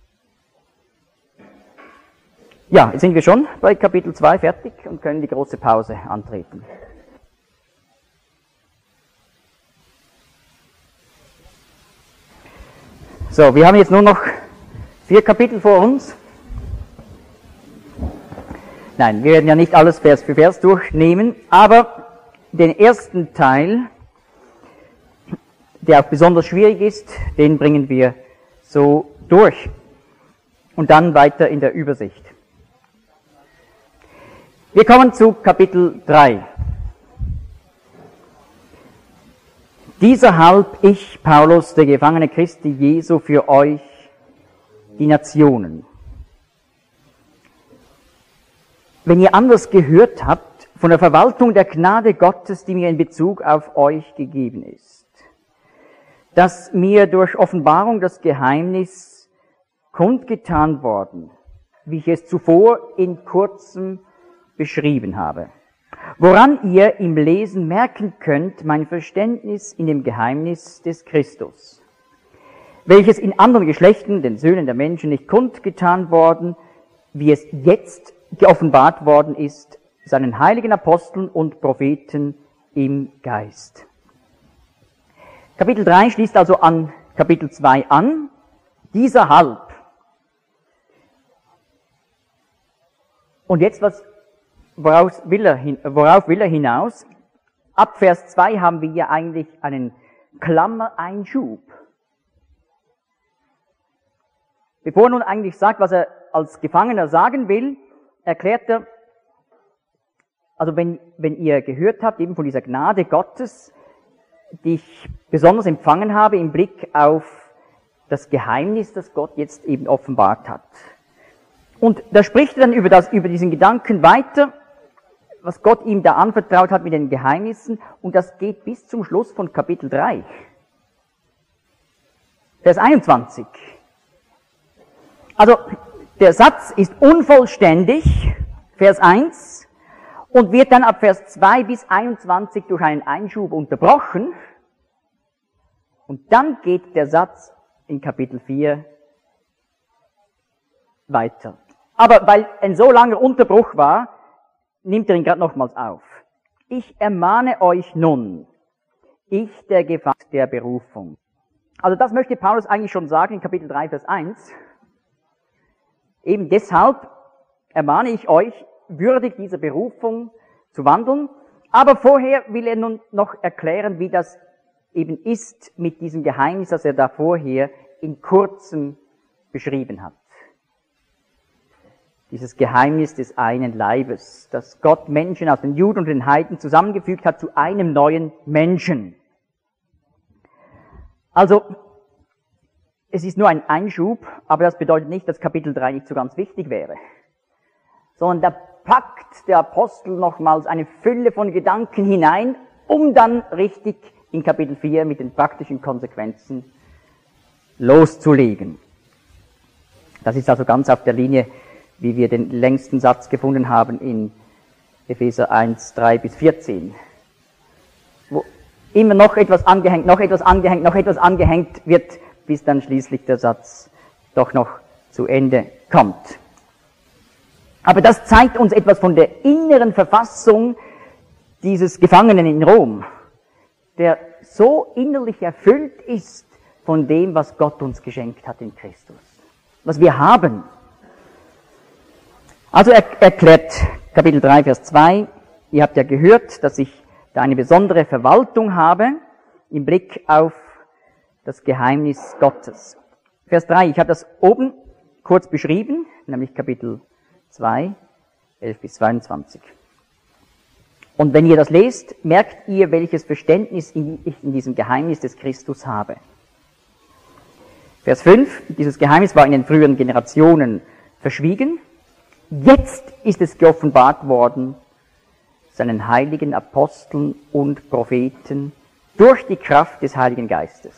Ja, jetzt sind wir schon bei Kapitel zwei fertig und können die große Pause antreten. So, wir haben jetzt nur noch vier Kapitel vor uns. Nein, wir werden ja nicht alles Vers für Vers durchnehmen, aber den ersten Teil, der auch besonders schwierig ist, den bringen wir so durch. Und dann weiter in der Übersicht. Wir kommen zu Kapitel drei. Dieser halb ich, Paulus, der Gefangene Christi Jesu, für euch, die Nationen. Wenn ihr anders gehört habt, von der Verwaltung der Gnade Gottes, die mir in Bezug auf euch gegeben ist, dass mir durch Offenbarung das Geheimnis kundgetan worden, wie ich es zuvor in kurzem beschrieben habe, woran ihr im Lesen merken könnt mein Verständnis in dem Geheimnis des Christus, welches in anderen Geschlechten, den Söhnen der Menschen, nicht kundgetan worden, wie es jetzt geoffenbart worden ist, seinen heiligen Aposteln und Propheten im Geist. Kapitel drei schließt also an Kapitel zwei an. Dieser Halb. Und jetzt, was, woraus will er hin, worauf will er hinaus? Ab Vers zwei haben wir hier eigentlich einen Klammereinschub. Bevor er nun eigentlich sagt, was er als Gefangener sagen will, erklärt er, also wenn, wenn ihr gehört habt, eben von dieser Gnade Gottes, die ich besonders empfangen habe im Blick auf das Geheimnis, das Gott jetzt eben offenbart hat. Und da spricht er dann über, das, über diesen Gedanken weiter, was Gott ihm da anvertraut hat mit den Geheimnissen, und das geht bis zum Schluss von Kapitel drei. Vers einundzwanzig. Also, der Satz ist unvollständig, Vers eins, und wird dann ab Vers zwei bis einundzwanzig durch einen Einschub unterbrochen. Und dann geht der Satz in Kapitel vier weiter. Aber weil ein so langer Unterbruch war, nimmt er ihn gerade nochmals auf. Ich ermahne euch nun, ich der Gefangene der Berufung. Also das möchte Paulus eigentlich schon sagen in Kapitel drei, Vers eins. Eben deshalb ermahne ich euch, würdig dieser Berufung zu wandeln. Aber vorher will er nun noch erklären, wie das eben ist mit diesem Geheimnis, das er da vorher in kurzem beschrieben hat. Dieses Geheimnis des einen Leibes, dass Gott Menschen aus den Juden und den Heiden zusammengefügt hat zu einem neuen Menschen. Also, es ist nur ein Einschub, aber das bedeutet nicht, dass Kapitel drei nicht so ganz wichtig wäre. Sondern da packt der Apostel nochmals eine Fülle von Gedanken hinein, um dann richtig in Kapitel vier mit den praktischen Konsequenzen loszulegen. Das ist also ganz auf der Linie, wie wir den längsten Satz gefunden haben in Epheser eins, drei bis vierzehn. Wo immer noch etwas angehängt, noch etwas angehängt, noch etwas angehängt wird, bis dann schließlich der Satz doch noch zu Ende kommt. Aber das zeigt uns etwas von der inneren Verfassung dieses Gefangenen in Rom, der so innerlich erfüllt ist von dem, was Gott uns geschenkt hat in Christus, was wir haben. Also er erklärt Kapitel drei, Vers zwei, ihr habt ja gehört, dass ich da eine besondere Verwaltung habe im Blick auf das Geheimnis Gottes. Vers drei, ich habe das oben kurz beschrieben, nämlich Kapitel zwei, elf bis zweiundzwanzig. Und wenn ihr das lest, merkt ihr, welches Verständnis ich in diesem Geheimnis des Christus habe. Vers fünf, dieses Geheimnis war in den früheren Generationen verschwiegen. Jetzt ist es geoffenbart worden, seinen heiligen Aposteln und Propheten durch die Kraft des Heiligen Geistes.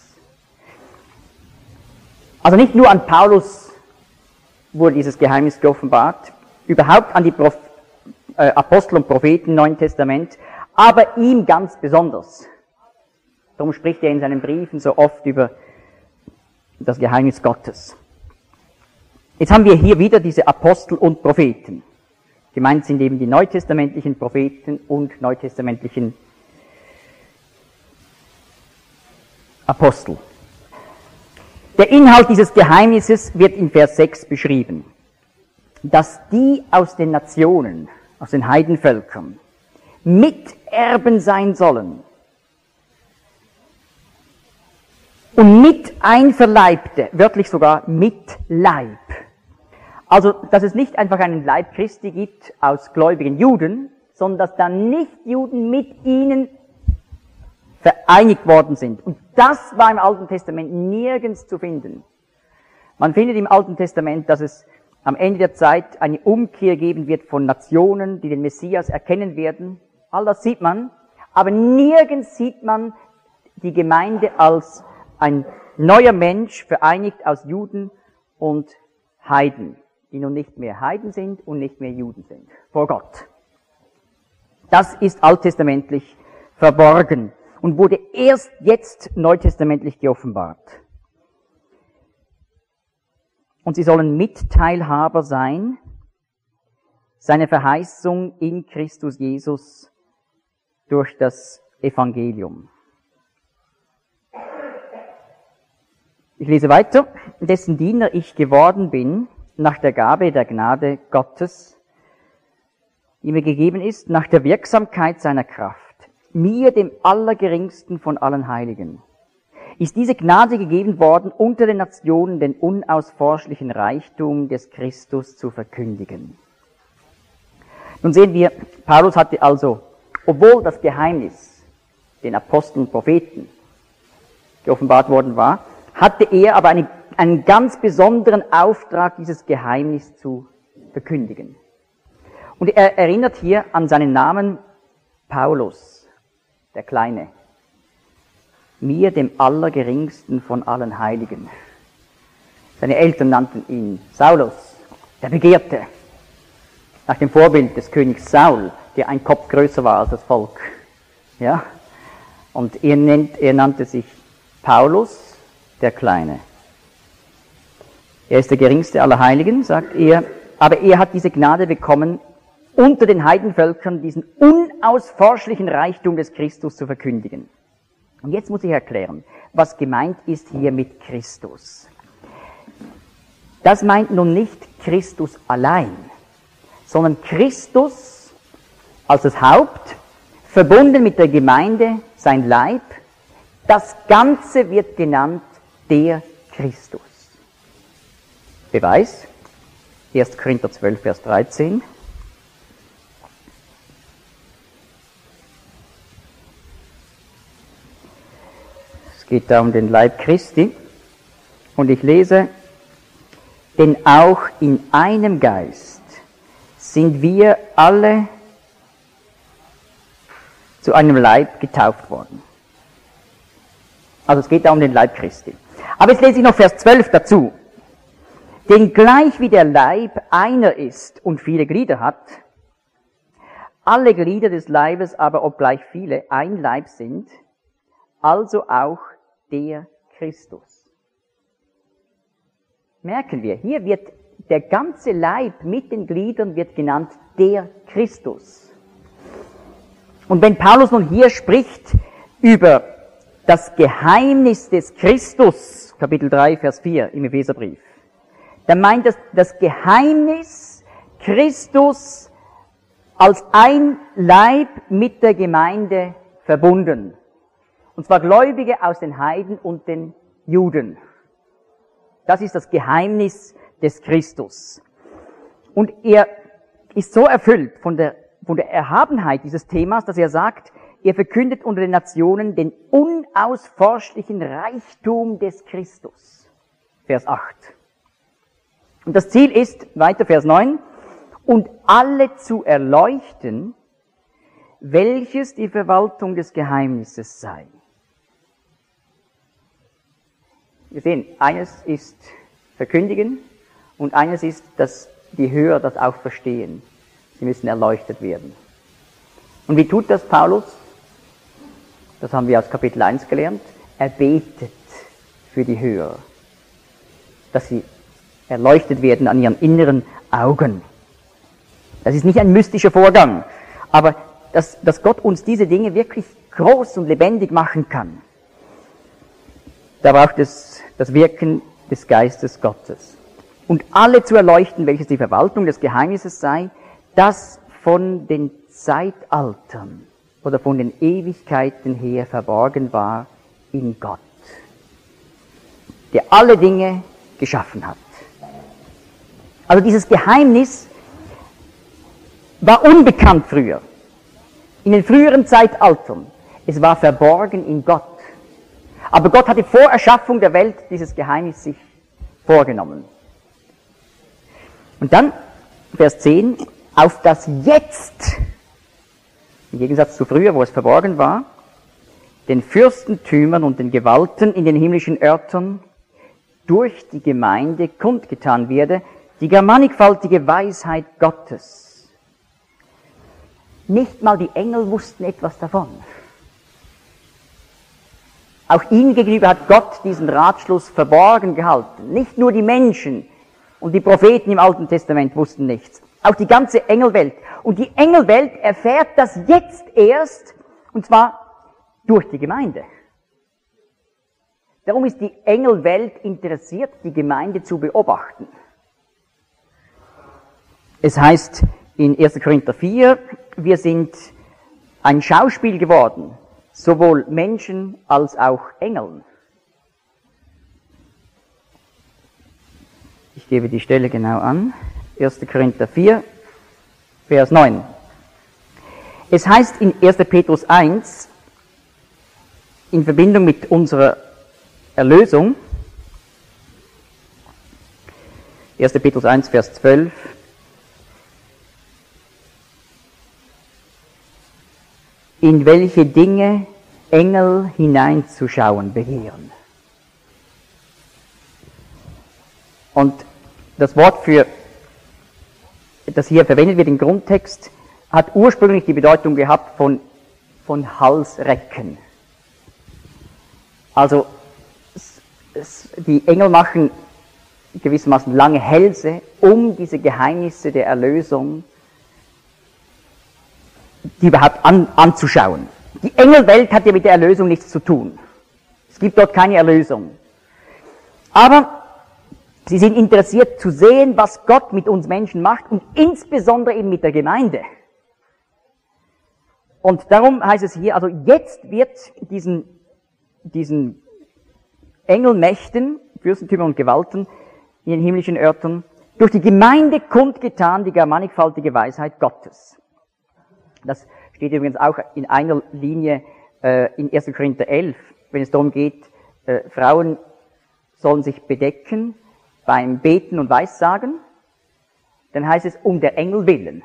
Also nicht nur an Paulus wurde dieses Geheimnis geoffenbart, überhaupt an die Proph- äh, Apostel und Propheten im Neuen Testament, aber ihm ganz besonders. Darum spricht er in seinen Briefen so oft über das Geheimnis Gottes. Jetzt haben wir hier wieder diese Apostel und Propheten. Gemeint sind eben die neutestamentlichen Propheten und neutestamentlichen Apostel. Der Inhalt dieses Geheimnisses wird in Vers sechs beschrieben, dass die aus den Nationen, aus den Heidenvölkern, Miterben sein sollen und mit einverleibte, wörtlich sogar mit Leib. Also, dass es nicht einfach einen Leib Christi gibt aus gläubigen Juden, sondern dass da Nichtjuden mit ihnen vereinigt worden sind. Und das war im Alten Testament nirgends zu finden. Man findet im Alten Testament, dass es am Ende der Zeit eine Umkehr geben wird von Nationen, die den Messias erkennen werden. All das sieht man, aber nirgends sieht man die Gemeinde als ein neuer Mensch, vereinigt aus Juden und Heiden, die nun nicht mehr Heiden sind und nicht mehr Juden sind, vor Gott. Das ist alttestamentlich verborgen und wurde erst jetzt neutestamentlich geoffenbart. Und sie sollen Mitteilhaber sein, seine Verheißung in Christus Jesus durch das Evangelium. Ich lese weiter. Dessen Diener ich geworden bin, nach der Gabe der Gnade Gottes, die mir gegeben ist, nach der Wirksamkeit seiner Kraft, mir, dem Allergeringsten von allen Heiligen, ist diese Gnade gegeben worden, unter den Nationen den unausforschlichen Reichtum des Christus zu verkündigen. Nun sehen wir, Paulus hatte also, obwohl das Geheimnis den Aposteln und Propheten geoffenbart worden war, hatte er aber eine, einen ganz besonderen Auftrag, dieses Geheimnis zu verkündigen. Und er erinnert hier an seinen Namen Paulus, der Kleine. Mir, dem Allergeringsten von allen Heiligen. Seine Eltern nannten ihn Saulus, der Begehrte, nach dem Vorbild des Königs Saul, der ein Kopf größer war als das Volk. Ja? Und er, nennt, er nannte sich Paulus, der Kleine. Er ist der geringste aller Heiligen, sagt er, aber er hat diese Gnade bekommen, unter den Heidenvölkern diesen unausforschlichen Reichtum des Christus zu verkündigen. Und jetzt muss ich erklären, was gemeint ist hier mit Christus. Das meint nun nicht Christus allein, sondern Christus als das Haupt, verbunden mit der Gemeinde, sein Leib. Das Ganze wird genannt der Christus. Beweis, erster Korinther zwölf, Vers dreizehn. Es geht da um den Leib Christi. Und ich lese, denn auch in einem Geist sind wir alle zu einem Leib getauft worden. Also es geht da um den Leib Christi. Aber jetzt lese ich noch Vers zwölf dazu. Denn gleich wie der Leib einer ist und viele Glieder hat, alle Glieder des Leibes aber, obgleich viele, ein Leib sind, also auch der Christus. Merken wir, hier wird der ganze Leib mit den Gliedern wird genannt der Christus. Und wenn Paulus nun hier spricht über das Geheimnis des Christus, Kapitel drei, Vers vier im Epheserbrief, dann meint das das Geheimnis Christus als ein Leib mit der Gemeinde verbunden. Und zwar Gläubige aus den Heiden und den Juden. Das ist das Geheimnis des Christus. Und er ist so erfüllt von der, von der Erhabenheit dieses Themas, dass er sagt, er verkündet unter den Nationen den unausforschlichen Reichtum des Christus. Vers acht. Und das Ziel ist, weiter Vers neun, und alle zu erleuchten, welches die Verwaltung des Geheimnisses sei. Wir sehen, eines ist verkündigen und eines ist, dass die Hörer das auch verstehen. Sie müssen erleuchtet werden. Und wie tut das Paulus? Das haben wir aus Kapitel eins gelernt. Er betet für die Hörer, dass sie erleuchtet werden an ihren inneren Augen. Das ist nicht ein mystischer Vorgang, aber dass, dass Gott uns diese Dinge wirklich groß und lebendig machen kann. Da braucht es das Wirken des Geistes Gottes. Und alle zu erleuchten, welches die Verwaltung des Geheimnisses sei, das von den Zeitaltern oder von den Ewigkeiten her verborgen war in Gott, der alle Dinge geschaffen hat. Also dieses Geheimnis war unbekannt früher, in den früheren Zeitaltern. Es war verborgen in Gott. Aber Gott hatte vor Erschaffung der Welt dieses Geheimnis sich vorgenommen. Und dann, Vers zehn, auf das Jetzt, im Gegensatz zu früher, wo es verborgen war, den Fürstentümern und den Gewalten in den himmlischen Örtern durch die Gemeinde kundgetan werde, die gar mannigfaltige Weisheit Gottes. Nicht mal die Engel wussten etwas davon. Auch ihnen gegenüber hat Gott diesen Ratschluss verborgen gehalten. Nicht nur die Menschen und die Propheten im Alten Testament wussten nichts. Auch die ganze Engelwelt. Und die Engelwelt erfährt das jetzt erst, und zwar durch die Gemeinde. Darum ist die Engelwelt interessiert, die Gemeinde zu beobachten. Es heißt in erster Korinther vier, wir sind ein Schauspiel geworden, sowohl Menschen als auch Engeln. Ich gebe die Stelle genau an. erster Korinther vier, Vers neun. Es heißt in erster Petrus eins, in Verbindung mit unserer Erlösung, erster Petrus eins, Vers zwölf, in welche Dinge Engel hineinzuschauen begehren. Und das Wort, für das hier verwendet wird im Grundtext, hat ursprünglich die Bedeutung gehabt von, von Halsrecken. Also die Engel machen gewissermaßen lange Hälse, um diese Geheimnisse der Erlösung die überhaupt an, anzuschauen. Die Engelwelt hat ja mit der Erlösung nichts zu tun. Es gibt dort keine Erlösung. Aber sie sind interessiert zu sehen, was Gott mit uns Menschen macht und insbesondere eben mit der Gemeinde. Und darum heißt es hier, also jetzt wird diesen, diesen Engelmächten, Fürstentümern und Gewalten in den himmlischen Örtern durch die Gemeinde kundgetan die gar mannigfaltige Weisheit Gottes. Das steht übrigens auch in einer Linie äh, in erster Korinther elf, wenn es darum geht, äh, Frauen sollen sich bedecken beim Beten und Weissagen, dann heißt es um der Engel willen.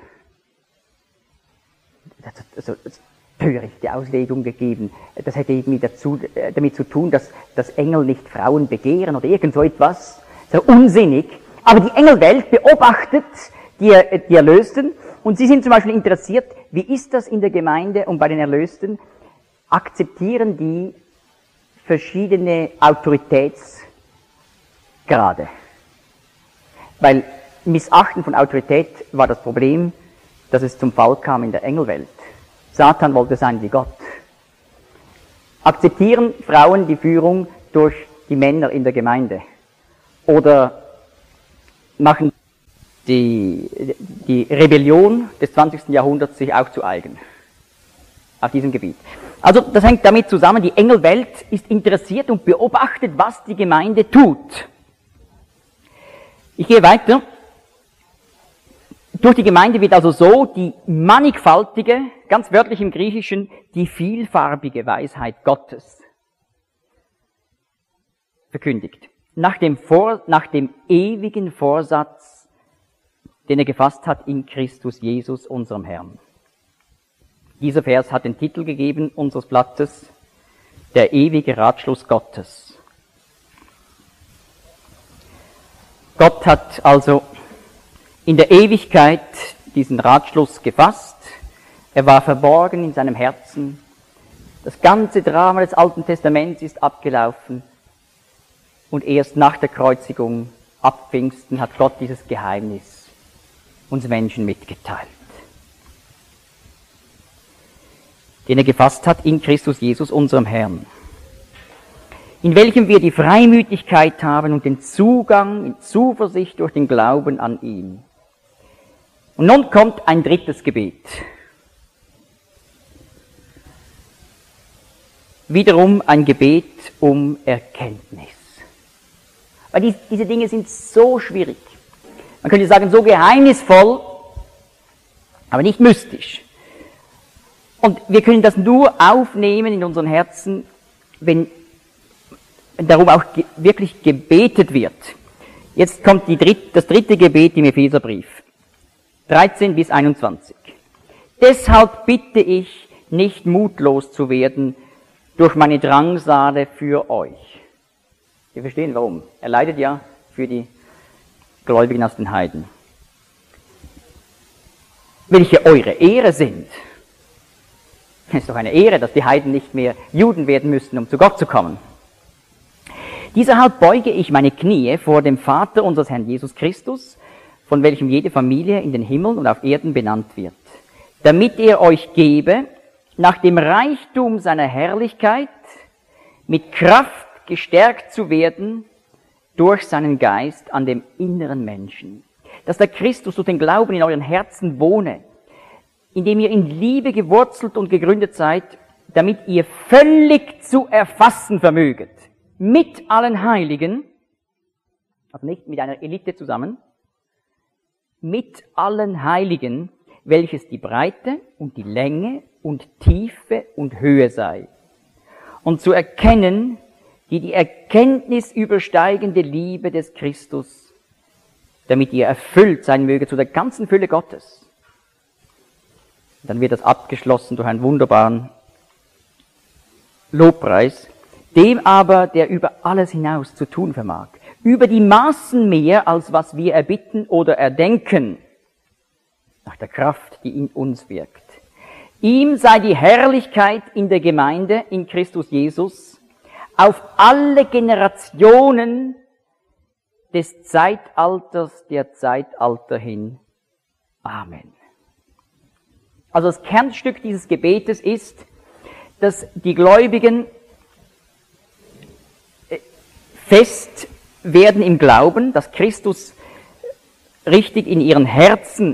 Das hat also törichte Auslegung gegeben. Das hätte irgendwie dazu, äh, damit zu tun, dass, dass Engel nicht Frauen begehren oder irgend so etwas. Das ist ja unsinnig. Aber die Engelwelt beobachtet die, die Erlösten und sie sind zum Beispiel interessiert, wie ist das in der Gemeinde und bei den Erlösten? Akzeptieren die verschiedene Autoritätsgrade? Weil Missachten von Autorität war das Problem, dass es zum Fall kam in der Engelwelt. Satan wollte sein wie Gott. Akzeptieren Frauen die Führung durch die Männer in der Gemeinde? Oder machen die, die Rebellion des zwanzigsten Jahrhunderts sich auch zu eigen auf diesem Gebiet? Also das hängt damit zusammen, die Engelwelt ist interessiert und beobachtet, was die Gemeinde tut. Ich gehe weiter. Durch die Gemeinde wird also so die mannigfaltige, ganz wörtlich im Griechischen, die vielfarbige Weisheit Gottes verkündigt. Nach dem, Vor, nach dem ewigen Vorsatz, den er gefasst hat in Christus Jesus, unserem Herrn. Dieser Vers hat den Titel gegeben unseres Blattes, der ewige Ratschluss Gottes. Gott hat also in der Ewigkeit diesen Ratschluss gefasst. Er war verborgen in seinem Herzen. Das ganze Drama des Alten Testaments ist abgelaufen. Und erst nach der Kreuzigung, ab Pfingsten, hat Gott dieses Geheimnis uns Menschen mitgeteilt. Den er gefasst hat in Christus Jesus, unserem Herrn. In welchem wir die Freimütigkeit haben und den Zugang in Zuversicht durch den Glauben an ihn. Und nun kommt ein drittes Gebet. Wiederum ein Gebet um Erkenntnis. Weil die, diese Dinge sind so schwierig. Man könnte sagen, so geheimnisvoll, aber nicht mystisch. Und wir können das nur aufnehmen in unseren Herzen, wenn darum auch ge- wirklich gebetet wird. Jetzt kommt die dritt, das dritte Gebet im Epheserbrief, dreizehn bis einundzwanzig. Deshalb bitte ich, nicht mutlos zu werden durch meine Drangsale für euch. Wir verstehen warum. Er leidet ja für die Gläubigen aus den Heiden. Welche eure Ehre sind. Es ist doch eine Ehre, dass die Heiden nicht mehr Juden werden müssen, um zu Gott zu kommen. Deshalb beuge ich meine Knie vor dem Vater unseres Herrn Jesus Christus, von welchem jede Familie in den Himmeln und auf Erden benannt wird, damit er euch gebe, nach dem Reichtum seiner Herrlichkeit, mit Kraft gestärkt zu werden durch seinen Geist an dem inneren Menschen. Dass der Christus durch den Glauben in euren Herzen wohne, indem ihr in Liebe gewurzelt und gegründet seid, damit ihr völlig zu erfassen vermöget, mit allen Heiligen, also nicht mit einer Elite zusammen, mit allen Heiligen, welches die Breite und die Länge und Tiefe und Höhe sei, und zu erkennen, die die Erkenntnis übersteigende Liebe des Christus, damit ihr erfüllt sein möget zu der ganzen Fülle Gottes. Dann wird das abgeschlossen durch einen wunderbaren Lobpreis, dem aber, der über alles hinaus zu tun vermag, über die Maßen mehr, als was wir erbitten oder erdenken, nach der Kraft, die in uns wirkt. Ihm sei die Herrlichkeit in der Gemeinde, in Christus Jesus, auf alle Generationen des Zeitalters der Zeitalter hin. Amen. Also das Kernstück dieses Gebetes ist, dass die Gläubigen fest werden im Glauben, dass Christus richtig in ihren Herzen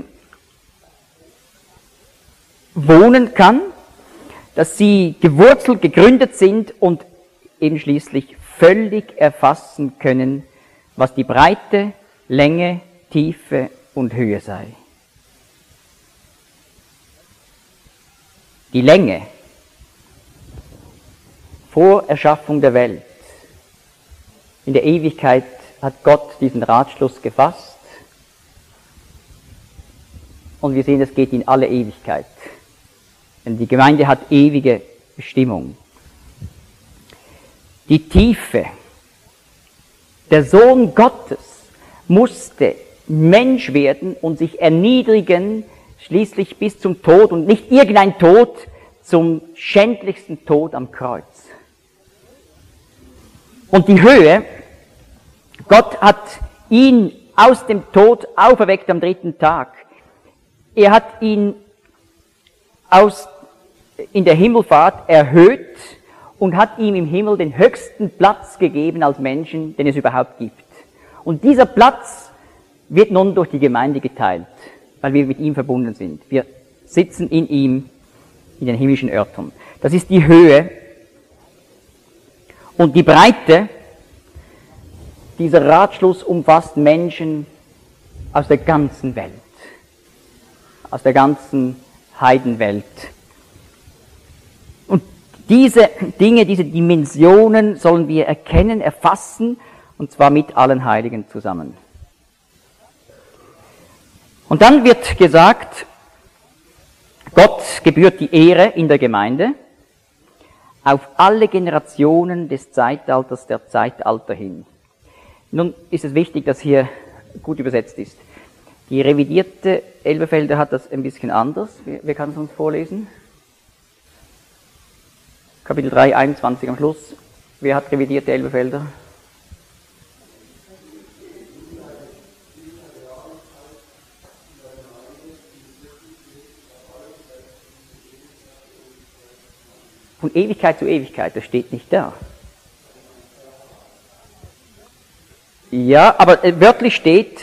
wohnen kann, dass sie gewurzelt, gegründet sind und eben schließlich völlig erfassen können, was die Breite, Länge, Tiefe und Höhe sei. Die Länge vor Erschaffung der Welt. In der Ewigkeit hat Gott diesen Ratschluss gefasst und wir sehen, es geht in alle Ewigkeit. Denn die Gemeinde hat ewige Bestimmung. Die Tiefe. Der Sohn Gottes musste Mensch werden und sich erniedrigen, schließlich bis zum Tod und nicht irgendein Tod, zum schändlichsten Tod am Kreuz. Und die Höhe, Gott hat ihn aus dem Tod auferweckt am dritten Tag. Er hat ihn aus, in der Himmelfahrt erhöht und hat ihm im Himmel den höchsten Platz gegeben als Menschen, den es überhaupt gibt. Und dieser Platz wird nun durch die Gemeinde geteilt, weil wir mit ihm verbunden sind. Wir sitzen in ihm, in den himmlischen Örtern. Das ist die Höhe. Und die Breite, dieser Ratschluss umfasst Menschen aus der ganzen Welt, aus der ganzen Heidenwelt. Und diese Dinge, diese Dimensionen sollen wir erkennen, erfassen, und zwar mit allen Heiligen zusammen. Und dann wird gesagt, Gott gebührt die Ehre in der Gemeinde auf alle Generationen des Zeitalters der Zeitalter hin. Nun ist es wichtig, dass hier gut übersetzt ist. Die revidierte Elberfelder hat das ein bisschen anders. Wer, wer kann es uns vorlesen? Kapitel drei, einundzwanzig am Schluss. Wer hat revidierte Elberfelder? Von Ewigkeit zu Ewigkeit, das steht nicht da. Ja, aber äh, wörtlich steht,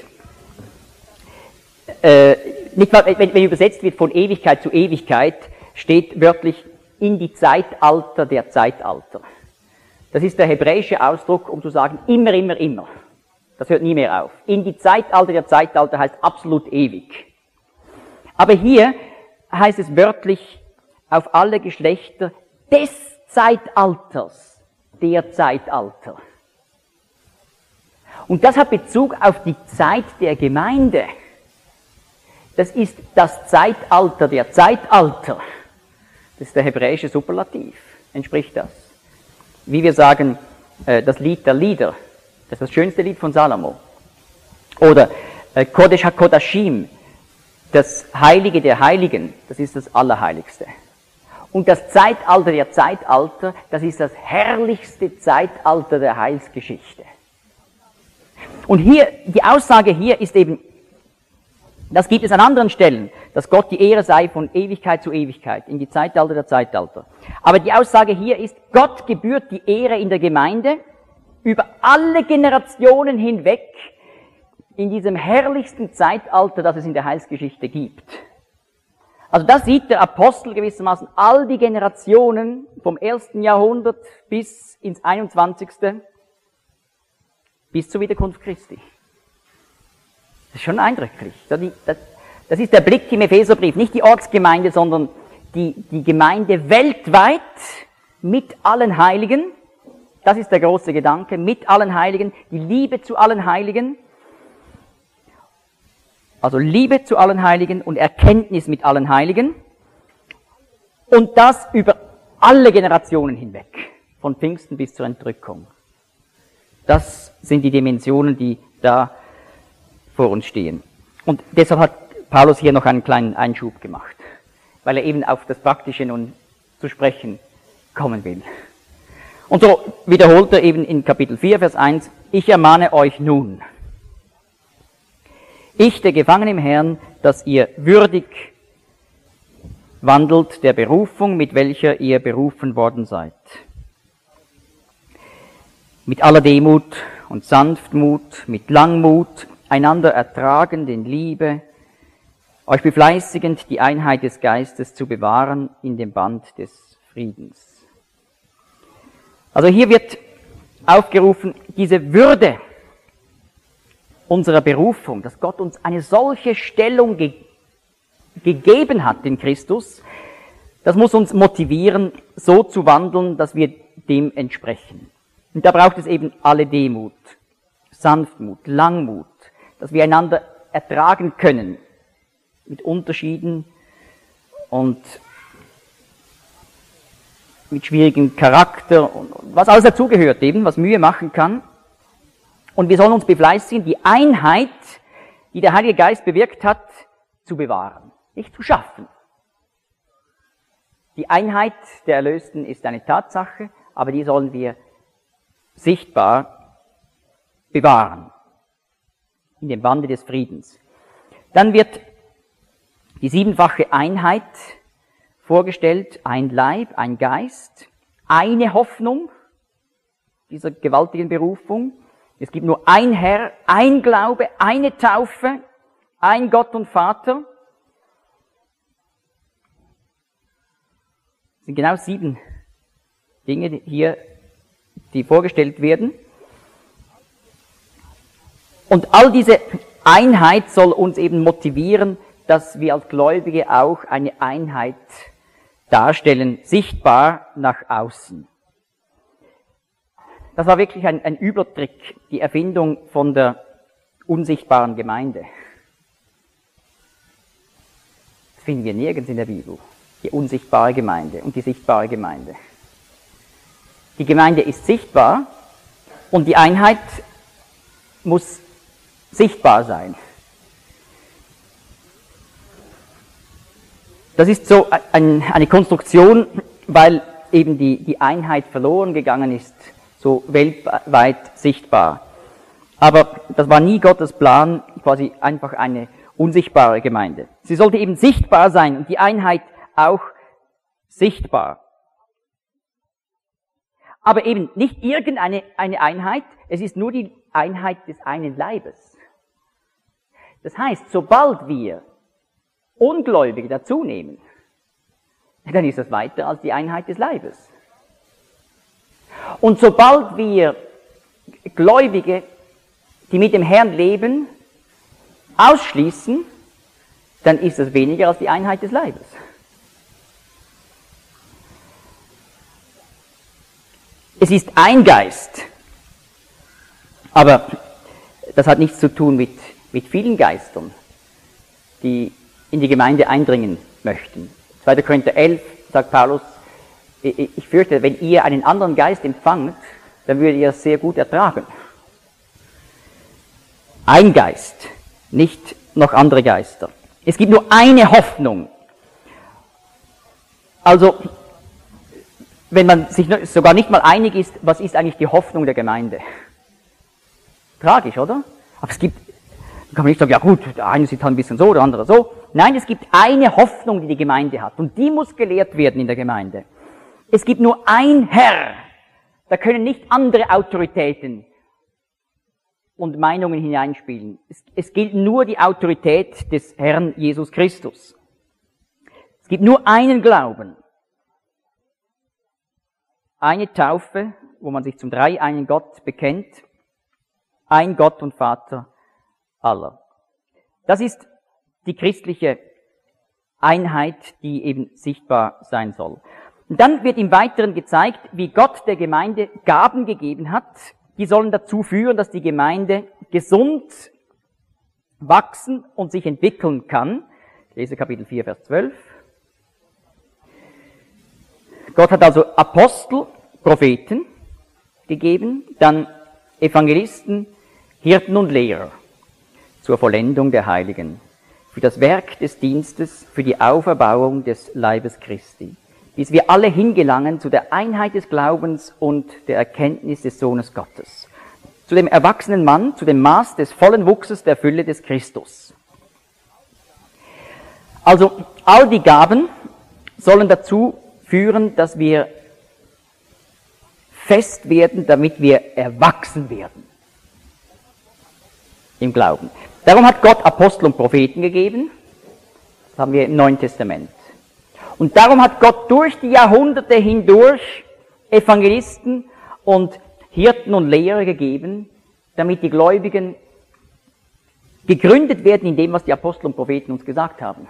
äh, nicht mal, wenn, wenn übersetzt wird von Ewigkeit zu Ewigkeit, steht wörtlich in die Zeitalter der Zeitalter. Das ist der hebräische Ausdruck, um zu sagen, immer, immer, immer. Das hört nie mehr auf. In die Zeitalter der Zeitalter heißt absolut ewig. Aber hier heißt es wörtlich auf alle Geschlechter des Zeitalters der Zeitalter. Und das hat Bezug auf die Zeit der Gemeinde. Das ist das Zeitalter der Zeitalter. Das ist der hebräische Superlativ, entspricht das. Wie wir sagen, das Lied der Lieder, das ist das schönste Lied von Salomo. Oder Kodesh HaKodashim, das Heilige der Heiligen, das ist das Allerheiligste. Und das Zeitalter der Zeitalter, das ist das herrlichste Zeitalter der Heilsgeschichte. Und hier, die Aussage hier ist eben, das gibt es an anderen Stellen, dass Gott die Ehre sei von Ewigkeit zu Ewigkeit, in die Zeitalter der Zeitalter. Aber die Aussage hier ist, Gott gebührt die Ehre in der Gemeinde über alle Generationen hinweg in diesem herrlichsten Zeitalter, das es in der Heilsgeschichte gibt. Also da sieht der Apostel gewissermaßen all die Generationen vom ersten Jahrhundert bis ins einundzwanzigste bis zur Wiederkunft Christi. Das ist schon eindrücklich. Das ist der Blick im Epheserbrief, nicht die Ortsgemeinde, sondern die, die Gemeinde weltweit mit allen Heiligen. Das ist der große Gedanke, mit allen Heiligen, die Liebe zu allen Heiligen. Also Liebe zu allen Heiligen und Erkenntnis mit allen Heiligen. Und das über alle Generationen hinweg, von Pfingsten bis zur Entrückung. Das sind die Dimensionen, die da vor uns stehen. Und deshalb hat Paulus hier noch einen kleinen Einschub gemacht, weil er eben auf das Praktische nun zu sprechen kommen will. Und so wiederholt er eben in Kapitel vier, Vers eins, ich ermahne euch nun, ich, der Gefangene im Herrn, dass ihr würdig wandelt der Berufung, mit welcher ihr berufen worden seid. Mit aller Demut und Sanftmut, mit Langmut, einander ertragend in Liebe, euch befleißigend, die Einheit des Geistes zu bewahren in dem Band des Friedens. Also hier wird aufgerufen, diese Würde unserer Berufung, dass Gott uns eine solche Stellung ge- gegeben hat in Christus, das muss uns motivieren, so zu wandeln, dass wir dem entsprechen. Und da braucht es eben alle Demut, Sanftmut, Langmut, dass wir einander ertragen können mit Unterschieden und mit schwierigem Charakter und was alles dazugehört eben, was Mühe machen kann. Und wir sollen uns befleißigen, die Einheit, die der Heilige Geist bewirkt hat, zu bewahren, nicht zu schaffen. Die Einheit der Erlösten ist eine Tatsache, aber die sollen wir sichtbar bewahren, in dem Bande des Friedens. Dann wird die siebenfache Einheit vorgestellt, ein Leib, ein Geist, eine Hoffnung dieser gewaltigen Berufung. Es gibt nur ein Herr, ein Glaube, eine Taufe, ein Gott und Vater. Es sind genau sieben Dinge hier, die vorgestellt werden. Und all diese Einheit soll uns eben motivieren, dass wir als Gläubige auch eine Einheit darstellen, sichtbar nach außen. Das war wirklich ein, ein übler Trick, die Erfindung von der unsichtbaren Gemeinde. Das finden wir nirgends in der Bibel, die unsichtbare Gemeinde und die sichtbare Gemeinde. Die Gemeinde ist sichtbar und die Einheit muss sichtbar sein. Das ist so ein, eine Konstruktion, weil eben die, die Einheit verloren gegangen ist, so weltweit sichtbar. Aber das war nie Gottes Plan, quasi einfach eine unsichtbare Gemeinde. Sie sollte eben sichtbar sein und die Einheit auch sichtbar. Aber eben nicht irgendeine eine Einheit, es ist nur die Einheit des einen Leibes. Das heißt, sobald wir Ungläubige dazunehmen, dann ist das weiter als die Einheit des Leibes. Und sobald wir Gläubige, die mit dem Herrn leben, ausschließen, dann ist das weniger als die Einheit des Leibes. Es ist ein Geist, aber das hat nichts zu tun mit, mit vielen Geistern, die in die Gemeinde eindringen möchten. zweiter Korinther elf sagt Paulus, ich fürchte, wenn ihr einen anderen Geist empfangt, dann würdet ihr es sehr gut ertragen. Ein Geist, nicht noch andere Geister. Es gibt nur eine Hoffnung. Also, wenn man sich sogar nicht mal einig ist, was ist eigentlich die Hoffnung der Gemeinde? Tragisch, oder? Aber es gibt, da kann man nicht sagen, ja gut, der eine sieht halt ein bisschen so, der andere so. Nein, es gibt eine Hoffnung, die die Gemeinde hat. Und die muss gelehrt werden in der Gemeinde. Es gibt nur ein Herr. Da können nicht andere Autoritäten und Meinungen hineinspielen. Es, es gilt nur die Autorität des Herrn Jesus Christus. Es gibt nur einen Glauben. Eine Taufe, wo man sich zum dreieinen Gott bekennt. Ein Gott und Vater aller. Das ist die christliche Einheit, die eben sichtbar sein soll. Und dann wird im Weiteren gezeigt, wie Gott der Gemeinde Gaben gegeben hat. Die sollen dazu führen, dass die Gemeinde gesund wachsen und sich entwickeln kann. Ich lese Kapitel vier, Vers zwölf. Gott hat also Apostel, Propheten gegeben, dann Evangelisten, Hirten und Lehrer zur Vollendung der Heiligen, für das Werk des Dienstes, für die Auferbauung des Leibes Christi, bis wir alle hingelangen zu der Einheit des Glaubens und der Erkenntnis des Sohnes Gottes, zu dem erwachsenen Mann, zu dem Maß des vollen Wuchses der Fülle des Christus. Also all die Gaben sollen dazu führen, dass wir fest werden, damit wir erwachsen werden im Glauben. Darum hat Gott Apostel und Propheten gegeben, das haben wir im Neuen Testament. Und darum hat Gott durch die Jahrhunderte hindurch Evangelisten und Hirten und Lehrer gegeben, damit die Gläubigen gegründet werden in dem, was die Apostel und Propheten uns gesagt haben.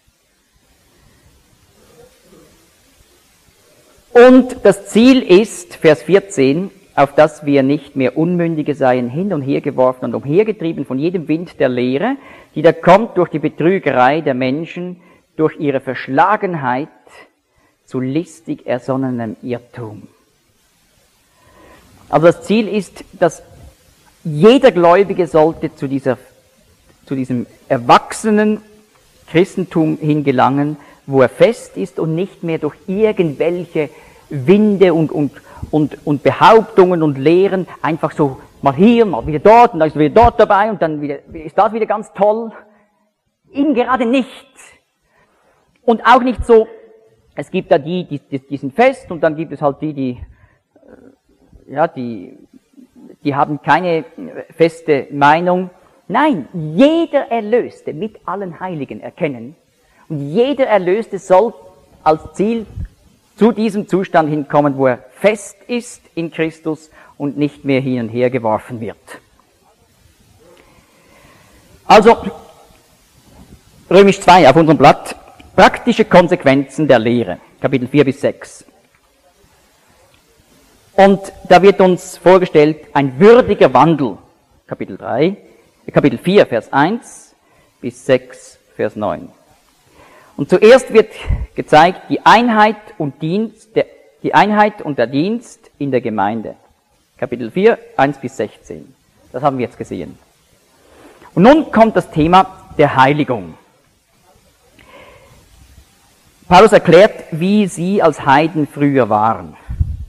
Und das Ziel ist, Vers vierzehn, auf dass wir nicht mehr Unmündige seien, hin und her geworfen und umhergetrieben von jedem Wind der Lehre, die da kommt durch die Betrügerei der Menschen, durch ihre Verschlagenheit zu listig ersonnenem Irrtum. Also das Ziel ist, dass jeder Gläubige sollte zu dieser, zu diesem erwachsenen Christentum hingelangen, wo er fest ist und nicht mehr durch irgendwelche Winde und, und, und, und Behauptungen und Lehren einfach so mal hier, mal wieder dort und dann ist er wieder dort dabei und dann wieder, ist das wieder ganz toll. Eben gerade nicht. Und auch nicht so, es gibt da die, die, die, die sind fest und dann gibt es halt die, die, ja, die, die haben keine feste Meinung. Nein, jeder Erlöste mit allen Heiligen erkennen und jeder Erlöste soll als Ziel zu diesem Zustand hinkommen, wo er fest ist in Christus und nicht mehr hin und her geworfen wird. Also, Römisch zwei auf unserem Blatt, praktische Konsequenzen der Lehre, Kapitel vier bis sechs. Und da wird uns vorgestellt ein würdiger Wandel, Kapitel drei, Kapitel vier, Vers eins bis sechs, Vers neun. Und zuerst wird gezeigt die Einheit und Dienst, der, die Einheit und der Dienst in der Gemeinde. Kapitel vier, eins bis sechzehn. Das haben wir jetzt gesehen. Und nun kommt das Thema der Heiligung. Paulus erklärt, wie sie als Heiden früher waren.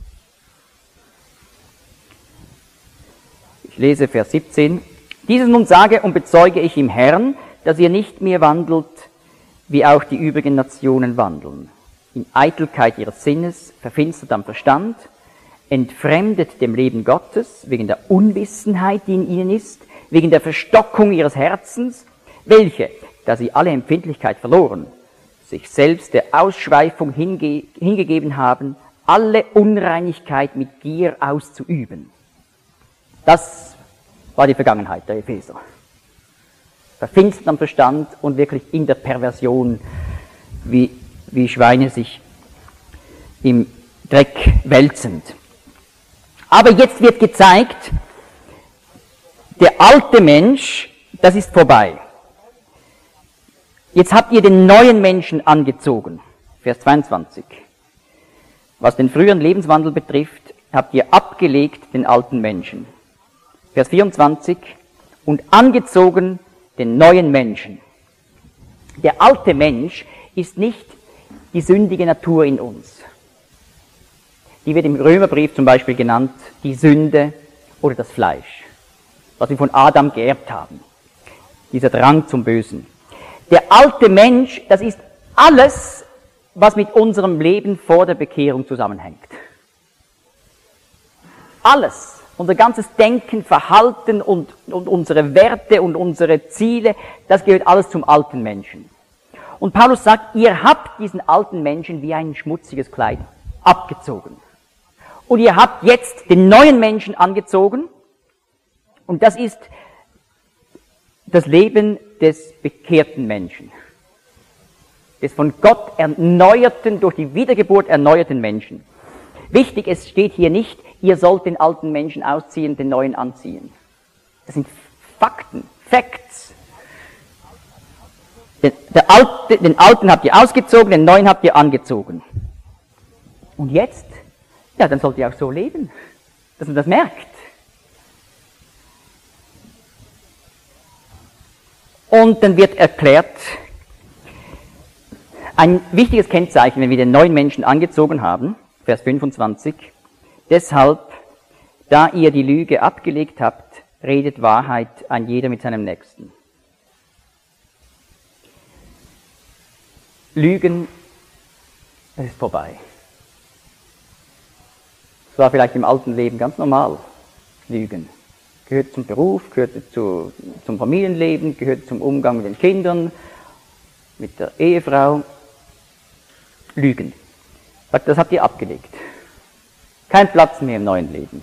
Ich lese Vers siebzehn. Dieses nun sage und bezeuge ich im Herrn, dass ihr nicht mehr wandelt, wie auch die übrigen Nationen wandeln, in Eitelkeit ihres Sinnes, verfinstert am Verstand, entfremdet dem Leben Gottes, wegen der Unwissenheit, die in ihnen ist, wegen der Verstockung ihres Herzens, welche, da sie alle Empfindlichkeit verloren, sich selbst der Ausschweifung hinge- hingegeben haben, alle Unreinigkeit mit Gier auszuüben. Das war die Vergangenheit der Epheser. Verfinstert am Verstand und wirklich in der Perversion, wie, wie Schweine sich im Dreck wälzend. Aber jetzt wird gezeigt, Der alte Mensch, das ist vorbei. Jetzt habt ihr den neuen Menschen angezogen. Vers zweiundzwanzig. Was den früheren Lebenswandel betrifft, habt ihr abgelegt den alten Menschen. Vers vierundzwanzig. Und angezogen den neuen Menschen. Der alte Mensch ist nicht die sündige Natur in uns. Die wird im Römerbrief zum Beispiel genannt, die Sünde oder das Fleisch, was wir von Adam geerbt haben. Dieser Drang zum Bösen. Der alte Mensch, das ist alles, was mit unserem Leben vor der Bekehrung zusammenhängt. Alles. Unser ganzes Denken, Verhalten und, und unsere Werte und unsere Ziele, das gehört alles zum alten Menschen. Und Paulus sagt, ihr habt diesen alten Menschen wie ein schmutziges Kleid abgezogen. Und ihr habt jetzt den neuen Menschen angezogen. Und das ist das Leben des bekehrten Menschen. Des von Gott erneuerten, durch die Wiedergeburt erneuerten Menschen. Wichtig, es steht hier nicht, ihr sollt den alten Menschen ausziehen, den neuen anziehen. Das sind Fakten, Facts. Den, der Alte, den alten habt ihr ausgezogen, den neuen habt ihr angezogen. Und jetzt? Ja, dann sollt ihr auch so leben, dass man das merkt. Und dann wird erklärt, ein wichtiges Kennzeichen, wenn wir den neuen Menschen angezogen haben, Vers fünfundzwanzig, deshalb, da ihr die Lüge abgelegt habt, redet Wahrheit ein jeder mit seinem Nächsten. Lügen, das ist vorbei. Das war vielleicht im alten Leben ganz normal, Lügen. Gehört zum Beruf, gehört zu, zum Familienleben, gehört zum Umgang mit den Kindern, mit der Ehefrau. Lügen. Das habt ihr abgelegt. Kein Platz mehr im neuen Leben.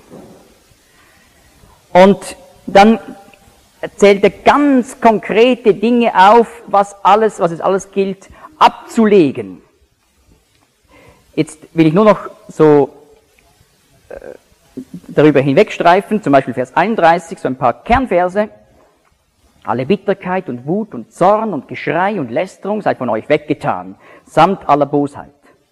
Und dann zählt er ganz konkrete Dinge auf, was alles, was es alles gilt, abzulegen. Jetzt will ich nur noch so äh, darüber hinwegstreifen, zum Beispiel Vers einunddreißig, so ein paar Kernverse. Alle Bitterkeit und Wut und Zorn und Geschrei und Lästerung seid von euch weggetan, samt aller Bosheit.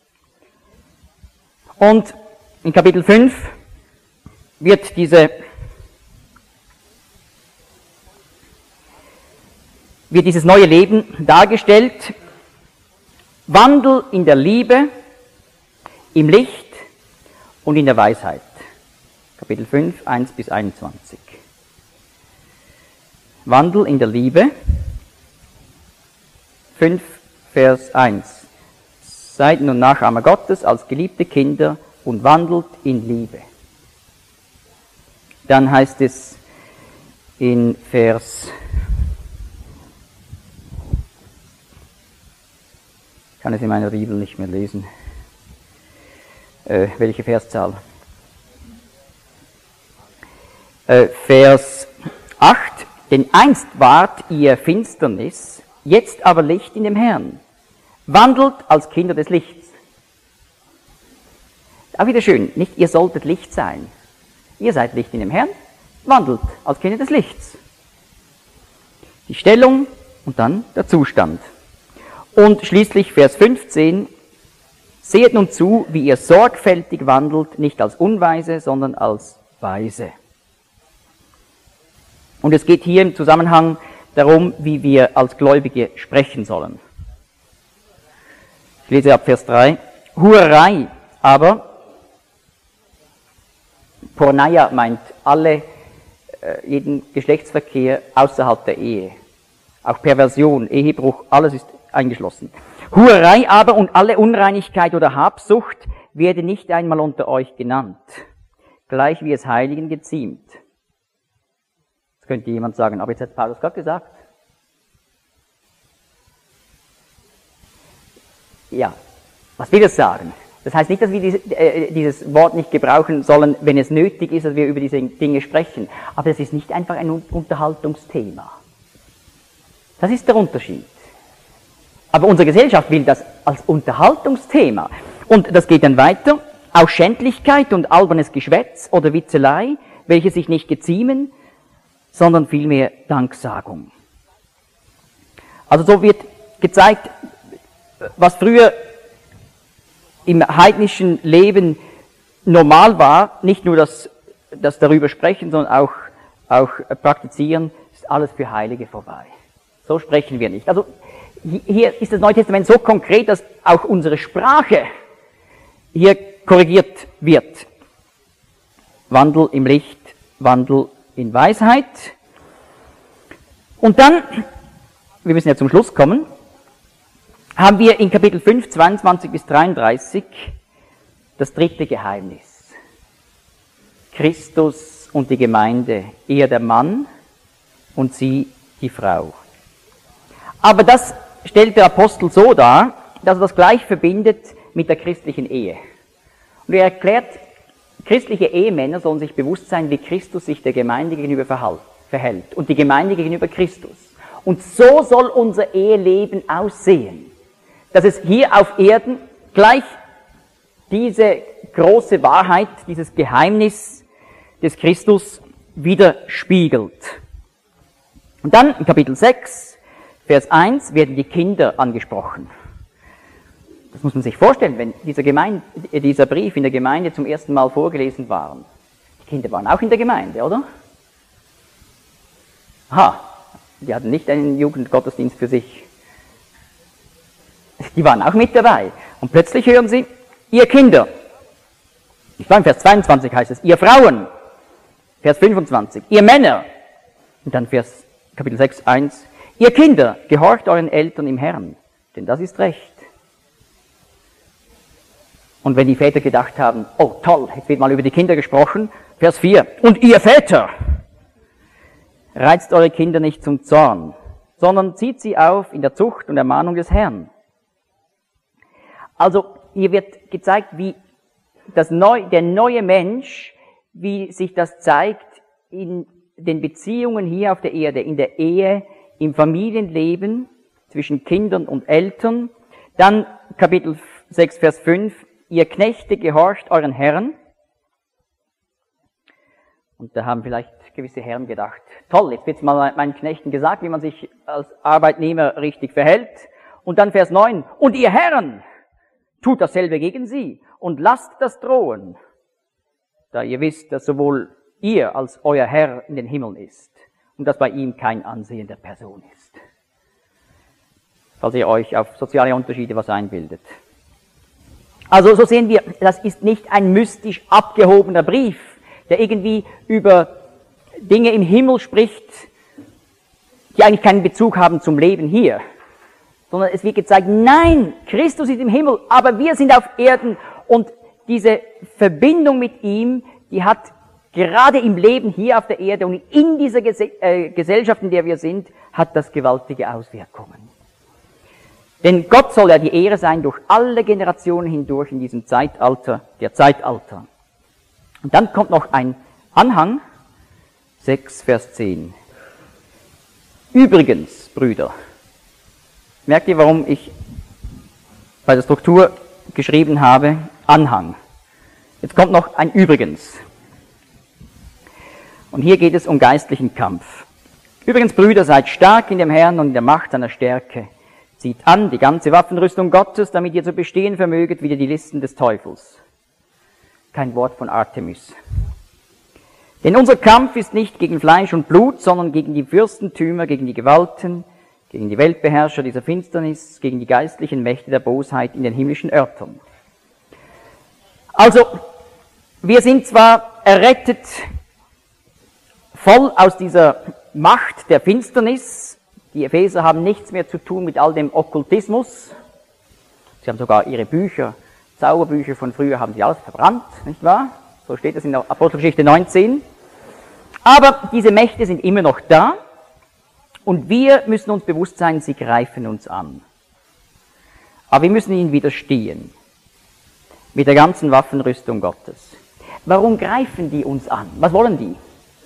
Und in Kapitel fünf wird diese wird dieses neue Leben dargestellt. Wandel in der Liebe, im Licht und in der Weisheit. Kapitel fünf, eins bis einundzwanzig. Wandel in der Liebe. fünf, Vers eins. Seid nun Nachahmer Gottes als geliebte Kinder und wandelt in Liebe. Dann heißt es in Vers, ich kann es in meiner Bibel nicht mehr lesen, äh, welche Verszahl? Äh, Vers acht, denn einst wart ihr Finsternis, jetzt aber Licht in dem Herrn. Wandelt als Kinder des Lichts. Auch wieder schön, nicht ihr solltet Licht sein. Ihr seid Licht in dem Herrn, wandelt als Kinder des Lichts. Die Stellung und dann der Zustand. Und schließlich Vers fünfzehn, seht nun zu, wie ihr sorgfältig wandelt, nicht als Unweise, sondern als Weise. Und es geht hier im Zusammenhang darum, wie wir als Gläubige sprechen sollen. Ich lese ab Vers drei. Hurerei aber, Porneia meint alle, äh, jeden Geschlechtsverkehr außerhalb der Ehe. Auch Perversion, Ehebruch, alles ist eingeschlossen. Hurerei aber und alle Unreinigkeit oder Habsucht werde nicht einmal unter euch genannt, gleich wie es Heiligen geziemt. Jetzt könnte jemand sagen, aber jetzt hat Paulus gerade gesagt. Ja, was will das sagen? Das heißt nicht, dass wir diese, äh, dieses Wort nicht gebrauchen sollen, wenn es nötig ist, dass wir über diese Dinge sprechen. Aber es ist nicht einfach ein Unterhaltungsthema. Das ist der Unterschied. Aber unsere Gesellschaft will das als Unterhaltungsthema. Und das geht dann weiter. Auch Schändlichkeit und albernes Geschwätz oder Witzelei, welche sich nicht geziemen, sondern vielmehr Danksagung. Also so wird gezeigt, was früher im heidnischen Leben normal war, nicht nur das, das darüber sprechen, sondern auch, auch praktizieren, ist alles für Heilige vorbei. So sprechen wir nicht. Also hier ist das Neue Testament so konkret, dass auch unsere Sprache hier korrigiert wird. Wandel im Licht, Wandel in Weisheit. Und dann, wir müssen ja zum Schluss kommen, haben wir in Kapitel fünf, zweiundzwanzig bis dreiunddreißig das dritte Geheimnis. Christus und die Gemeinde, er der Mann und sie die Frau. Aber das stellt der Apostel so dar, dass er das gleich verbindet mit der christlichen Ehe. Und er erklärt, christliche Ehemänner sollen sich bewusst sein, wie Christus sich der Gemeinde gegenüber verhält und die Gemeinde gegenüber Christus. Und so soll unser Eheleben aussehen, dass es hier auf Erden gleich diese große Wahrheit, dieses Geheimnis des Christus widerspiegelt. Und dann in Kapitel sechs, Vers eins, werden die Kinder angesprochen. Das muss man sich vorstellen, wenn dieser, Gemeinde, dieser Brief in der Gemeinde zum ersten Mal vorgelesen war. Die Kinder waren auch in der Gemeinde, oder? Aha, die hatten nicht einen Jugendgottesdienst für sich. Die waren auch mit dabei. Und plötzlich hören sie, ihr Kinder. Ich war in Vers zweiundzwanzig heißt es, ihr Frauen. Vers fünfundzwanzig, ihr Männer. Und dann Vers Kapitel sechs, eins, ihr Kinder, gehorcht euren Eltern im Herrn, denn das ist recht. Und wenn die Väter gedacht haben, oh toll, jetzt wird mal über die Kinder gesprochen, Vers vier, und ihr Väter, reizt eure Kinder nicht zum Zorn, sondern zieht sie auf in der Zucht und Ermahnung des Herrn. Also hier wird gezeigt, wie das neu, der neue Mensch, wie sich das zeigt in den Beziehungen hier auf der Erde, in der Ehe, im Familienleben zwischen Kindern und Eltern. Dann Kapitel sechs, Vers fünf, ihr Knechte gehorcht euren Herren. Und da haben vielleicht gewisse Herren gedacht, toll, jetzt wird mal meinen Knechten gesagt, wie man sich als Arbeitnehmer richtig verhält. Und dann Vers neun, und ihr Herren, tut dasselbe gegen sie und lasst das drohen, da ihr wisst, dass sowohl ihr als euer Herr in den Himmeln ist und dass bei ihm kein Ansehen der Person ist. Falls ihr euch auf soziale Unterschiede was einbildet. Also so sehen wir, das ist nicht ein mystisch abgehobener Brief, der irgendwie über Dinge im Himmel spricht, die eigentlich keinen Bezug haben zum Leben hier. Sondern es wird gezeigt, nein, Christus ist im Himmel, aber wir sind auf Erden und diese Verbindung mit ihm, die hat gerade im Leben hier auf der Erde und in dieser Gese- äh, Gesellschaft, in der wir sind, hat das gewaltige Auswirkungen. Denn Gott soll ja die Ehre sein durch alle Generationen hindurch in diesem Zeitalter, der Zeitalter. Und dann kommt noch ein Anhang, sechs, Vers zehn. Übrigens, Brüder, merkt ihr, warum ich bei der Struktur geschrieben habe, Anhang. Jetzt kommt noch ein Übrigens. Und hier geht es um geistlichen Kampf. Übrigens, Brüder, seid stark in dem Herrn und in der Macht seiner Stärke. Zieht an die ganze Waffenrüstung Gottes, damit ihr zu bestehen vermöget wider die Listen des Teufels. Kein Wort von Artemis. Denn unser Kampf ist nicht gegen Fleisch und Blut, sondern gegen die Fürstentümer, gegen die Gewalten, gegen die Weltbeherrscher dieser Finsternis, gegen die geistlichen Mächte der Bosheit in den himmlischen Örtern. Also, wir sind zwar errettet voll aus dieser Macht der Finsternis. Die Epheser haben nichts mehr zu tun mit all dem Okkultismus. Sie haben sogar ihre Bücher, Zauberbücher von früher, haben sie alles verbrannt, nicht wahr? So steht es in der Apostelgeschichte neunzehn. Aber diese Mächte sind immer noch da und wir müssen uns bewusst sein, sie greifen uns an. Aber wir müssen ihnen widerstehen. Mit der ganzen Waffenrüstung Gottes. Warum greifen die uns an? Was wollen die?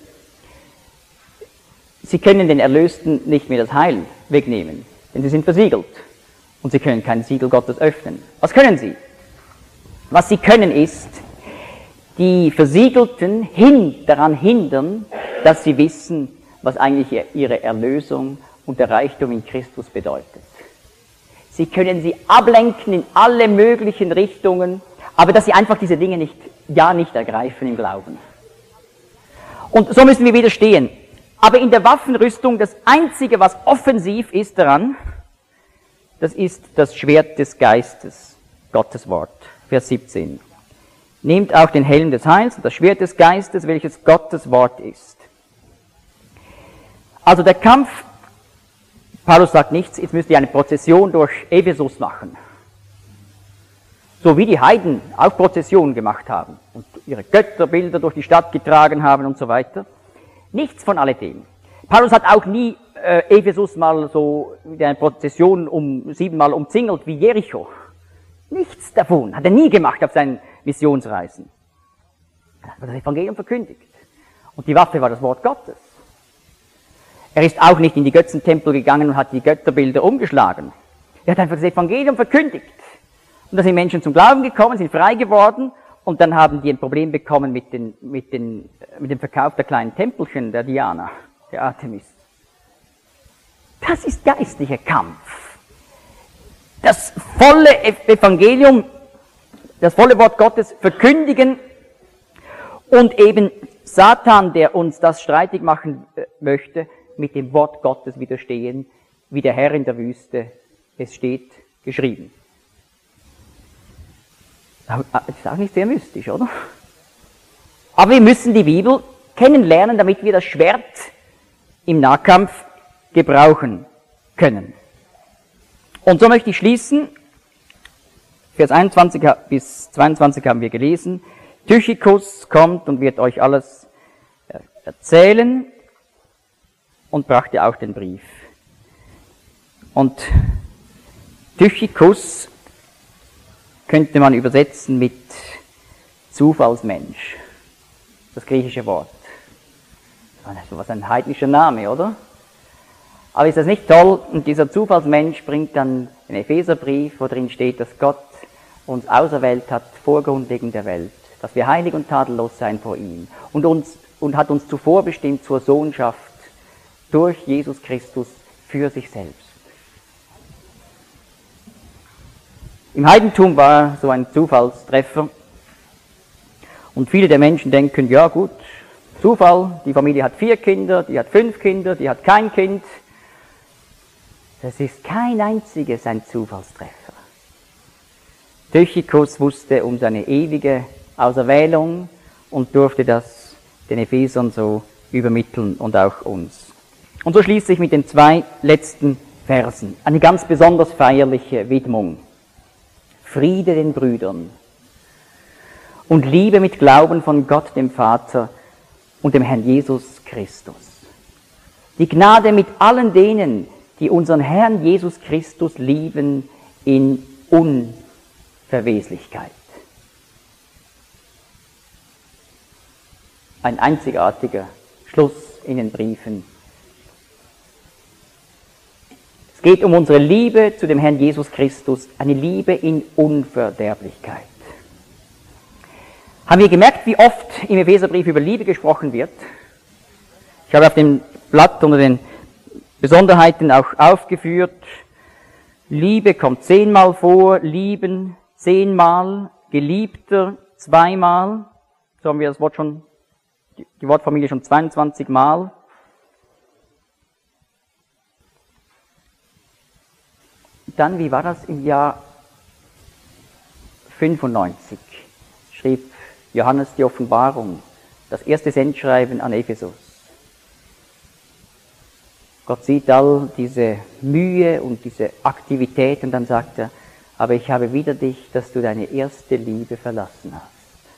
Sie können den Erlösten nicht mehr das Heil wegnehmen, denn sie sind versiegelt. Und sie können kein Siegel Gottes öffnen. Was können sie? Was sie können ist, die Versiegelten hin, daran hindern, dass sie wissen, was eigentlich ihre Erlösung und der Reichtum in Christus bedeutet. Sie können sie ablenken in alle möglichen Richtungen, aber dass sie einfach diese Dinge nicht, ja nicht ergreifen im Glauben. Und so müssen wir widerstehen. Aber in der Waffenrüstung, das Einzige, was offensiv ist daran, das ist das Schwert des Geistes, Gottes Wort. Vers siebzehn. Nehmt auch den Helm des Heils und das Schwert des Geistes, welches Gottes Wort ist. Also der Kampf, Paulus sagt nichts, jetzt müsst ihr eine Prozession durch Ephesus machen. So wie die Heiden auch Prozessionen gemacht haben und ihre Götterbilder durch die Stadt getragen haben und so weiter. Nichts von alledem. Paulus hat auch nie äh, Ephesus mal so mit einer Prozession um siebenmal umzingelt wie Jericho. Nichts davon hat er nie gemacht auf seinen Missionsreisen. Er hat das Evangelium verkündigt. Und die Waffe war das Wort Gottes. Er ist auch nicht in die Götzentempel gegangen und hat die Götterbilder umgeschlagen. Er hat einfach das Evangelium verkündigt. Und da sind Menschen zum Glauben gekommen, sind frei geworden und dann haben die ein Problem bekommen mit, den, mit, den, mit dem Verkauf der kleinen Tempelchen der Diana, der Artemis. Das ist geistlicher Kampf. Das volle Evangelium, das volle Wort Gottes verkündigen und eben Satan, der uns das streitig machen möchte, mit dem Wort Gottes widerstehen, wie der Herr in der Wüste, es steht geschrieben. Das ist auch nicht sehr mystisch, oder? Aber wir müssen die Bibel kennenlernen, damit wir das Schwert im Nahkampf gebrauchen können. Und so möchte ich schließen. Vers einundzwanzig bis zweiundzwanzig haben wir gelesen. Tychicus kommt und wird euch alles erzählen und brachte auch den Brief. Und Tychicus könnte man übersetzen mit Zufallsmensch, das griechische Wort. Was ein heidnischer Name, oder? Aber ist das nicht toll? Und dieser Zufallsmensch bringt dann den Epheserbrief, wo drin steht, dass Gott uns auserwählt hat vor Grundlegung der Welt, dass wir heilig und tadellos sein vor ihm und, uns, und hat uns zuvor bestimmt zur Sohnschaft durch Jesus Christus für sich selbst. Im Heidentum war er so ein Zufallstreffer und viele der Menschen denken, ja gut, Zufall, die Familie hat vier Kinder, die hat fünf Kinder, die hat kein Kind. Das ist kein einziges ein Zufallstreffer. Tychicus wusste um seine ewige Auserwählung und durfte das den Ephesern so übermitteln und auch uns. Und so schließe ich mit den zwei letzten Versen. Eine ganz besonders feierliche Widmung. Friede den Brüdern und Liebe mit Glauben von Gott dem Vater und dem Herrn Jesus Christus. Die Gnade mit allen denen, die unseren Herrn Jesus Christus lieben in Unverweslichkeit. Ein einzigartiger Schluss in den Briefen. Es geht um unsere Liebe zu dem Herrn Jesus Christus, eine Liebe in Unverderblichkeit. Haben wir gemerkt, wie oft im Epheserbrief über Liebe gesprochen wird? Ich habe auf dem Blatt unter den Besonderheiten auch aufgeführt. Liebe kommt zehnmal vor, lieben zehnmal, Geliebter zweimal. So haben wir das Wort schon, die Wortfamilie schon zweiundzwanzig Mal. Dann, wie war das im Jahr fünfundneunzig? Schrieb Johannes die Offenbarung, das erste Sendschreiben an Ephesus. Gott sieht all diese Mühe und diese Aktivität und dann sagt er, aber ich habe wider dich, dass du deine erste Liebe verlassen hast.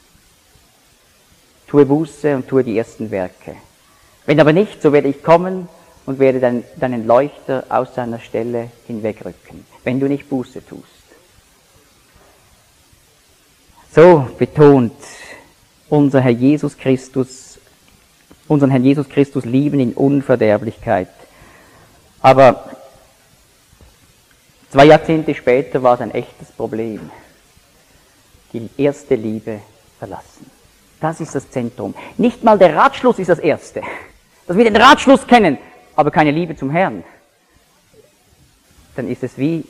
Tue Buße und tue die ersten Werke. Wenn aber nicht, so werde ich kommen und werde dein, deinen Leuchter aus seiner Stelle hinwegrücken, wenn du nicht Buße tust. So betont unser Herr Jesus Christus, unseren Herrn Jesus Christus lieben in Unverderblichkeit. Aber zwei Jahrzehnte später war es ein echtes Problem. Die erste Liebe verlassen. Das ist das Zentrum. Nicht mal der Ratschluss ist das Erste. dass wir den Ratschluss kennen, aber keine Liebe zum Herrn, dann ist es wie,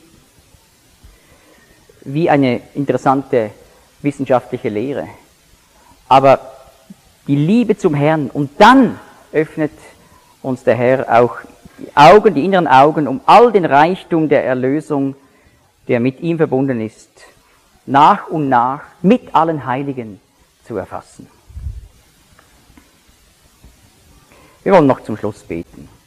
wie eine interessante wissenschaftliche Lehre. Aber die Liebe zum Herrn, und dann öffnet uns der Herr auch die Augen, die inneren Augen, um all den Reichtum der Erlösung, der mit ihm verbunden ist, nach und nach mit allen Heiligen zu erfassen. Wir wollen noch zum Schluss beten.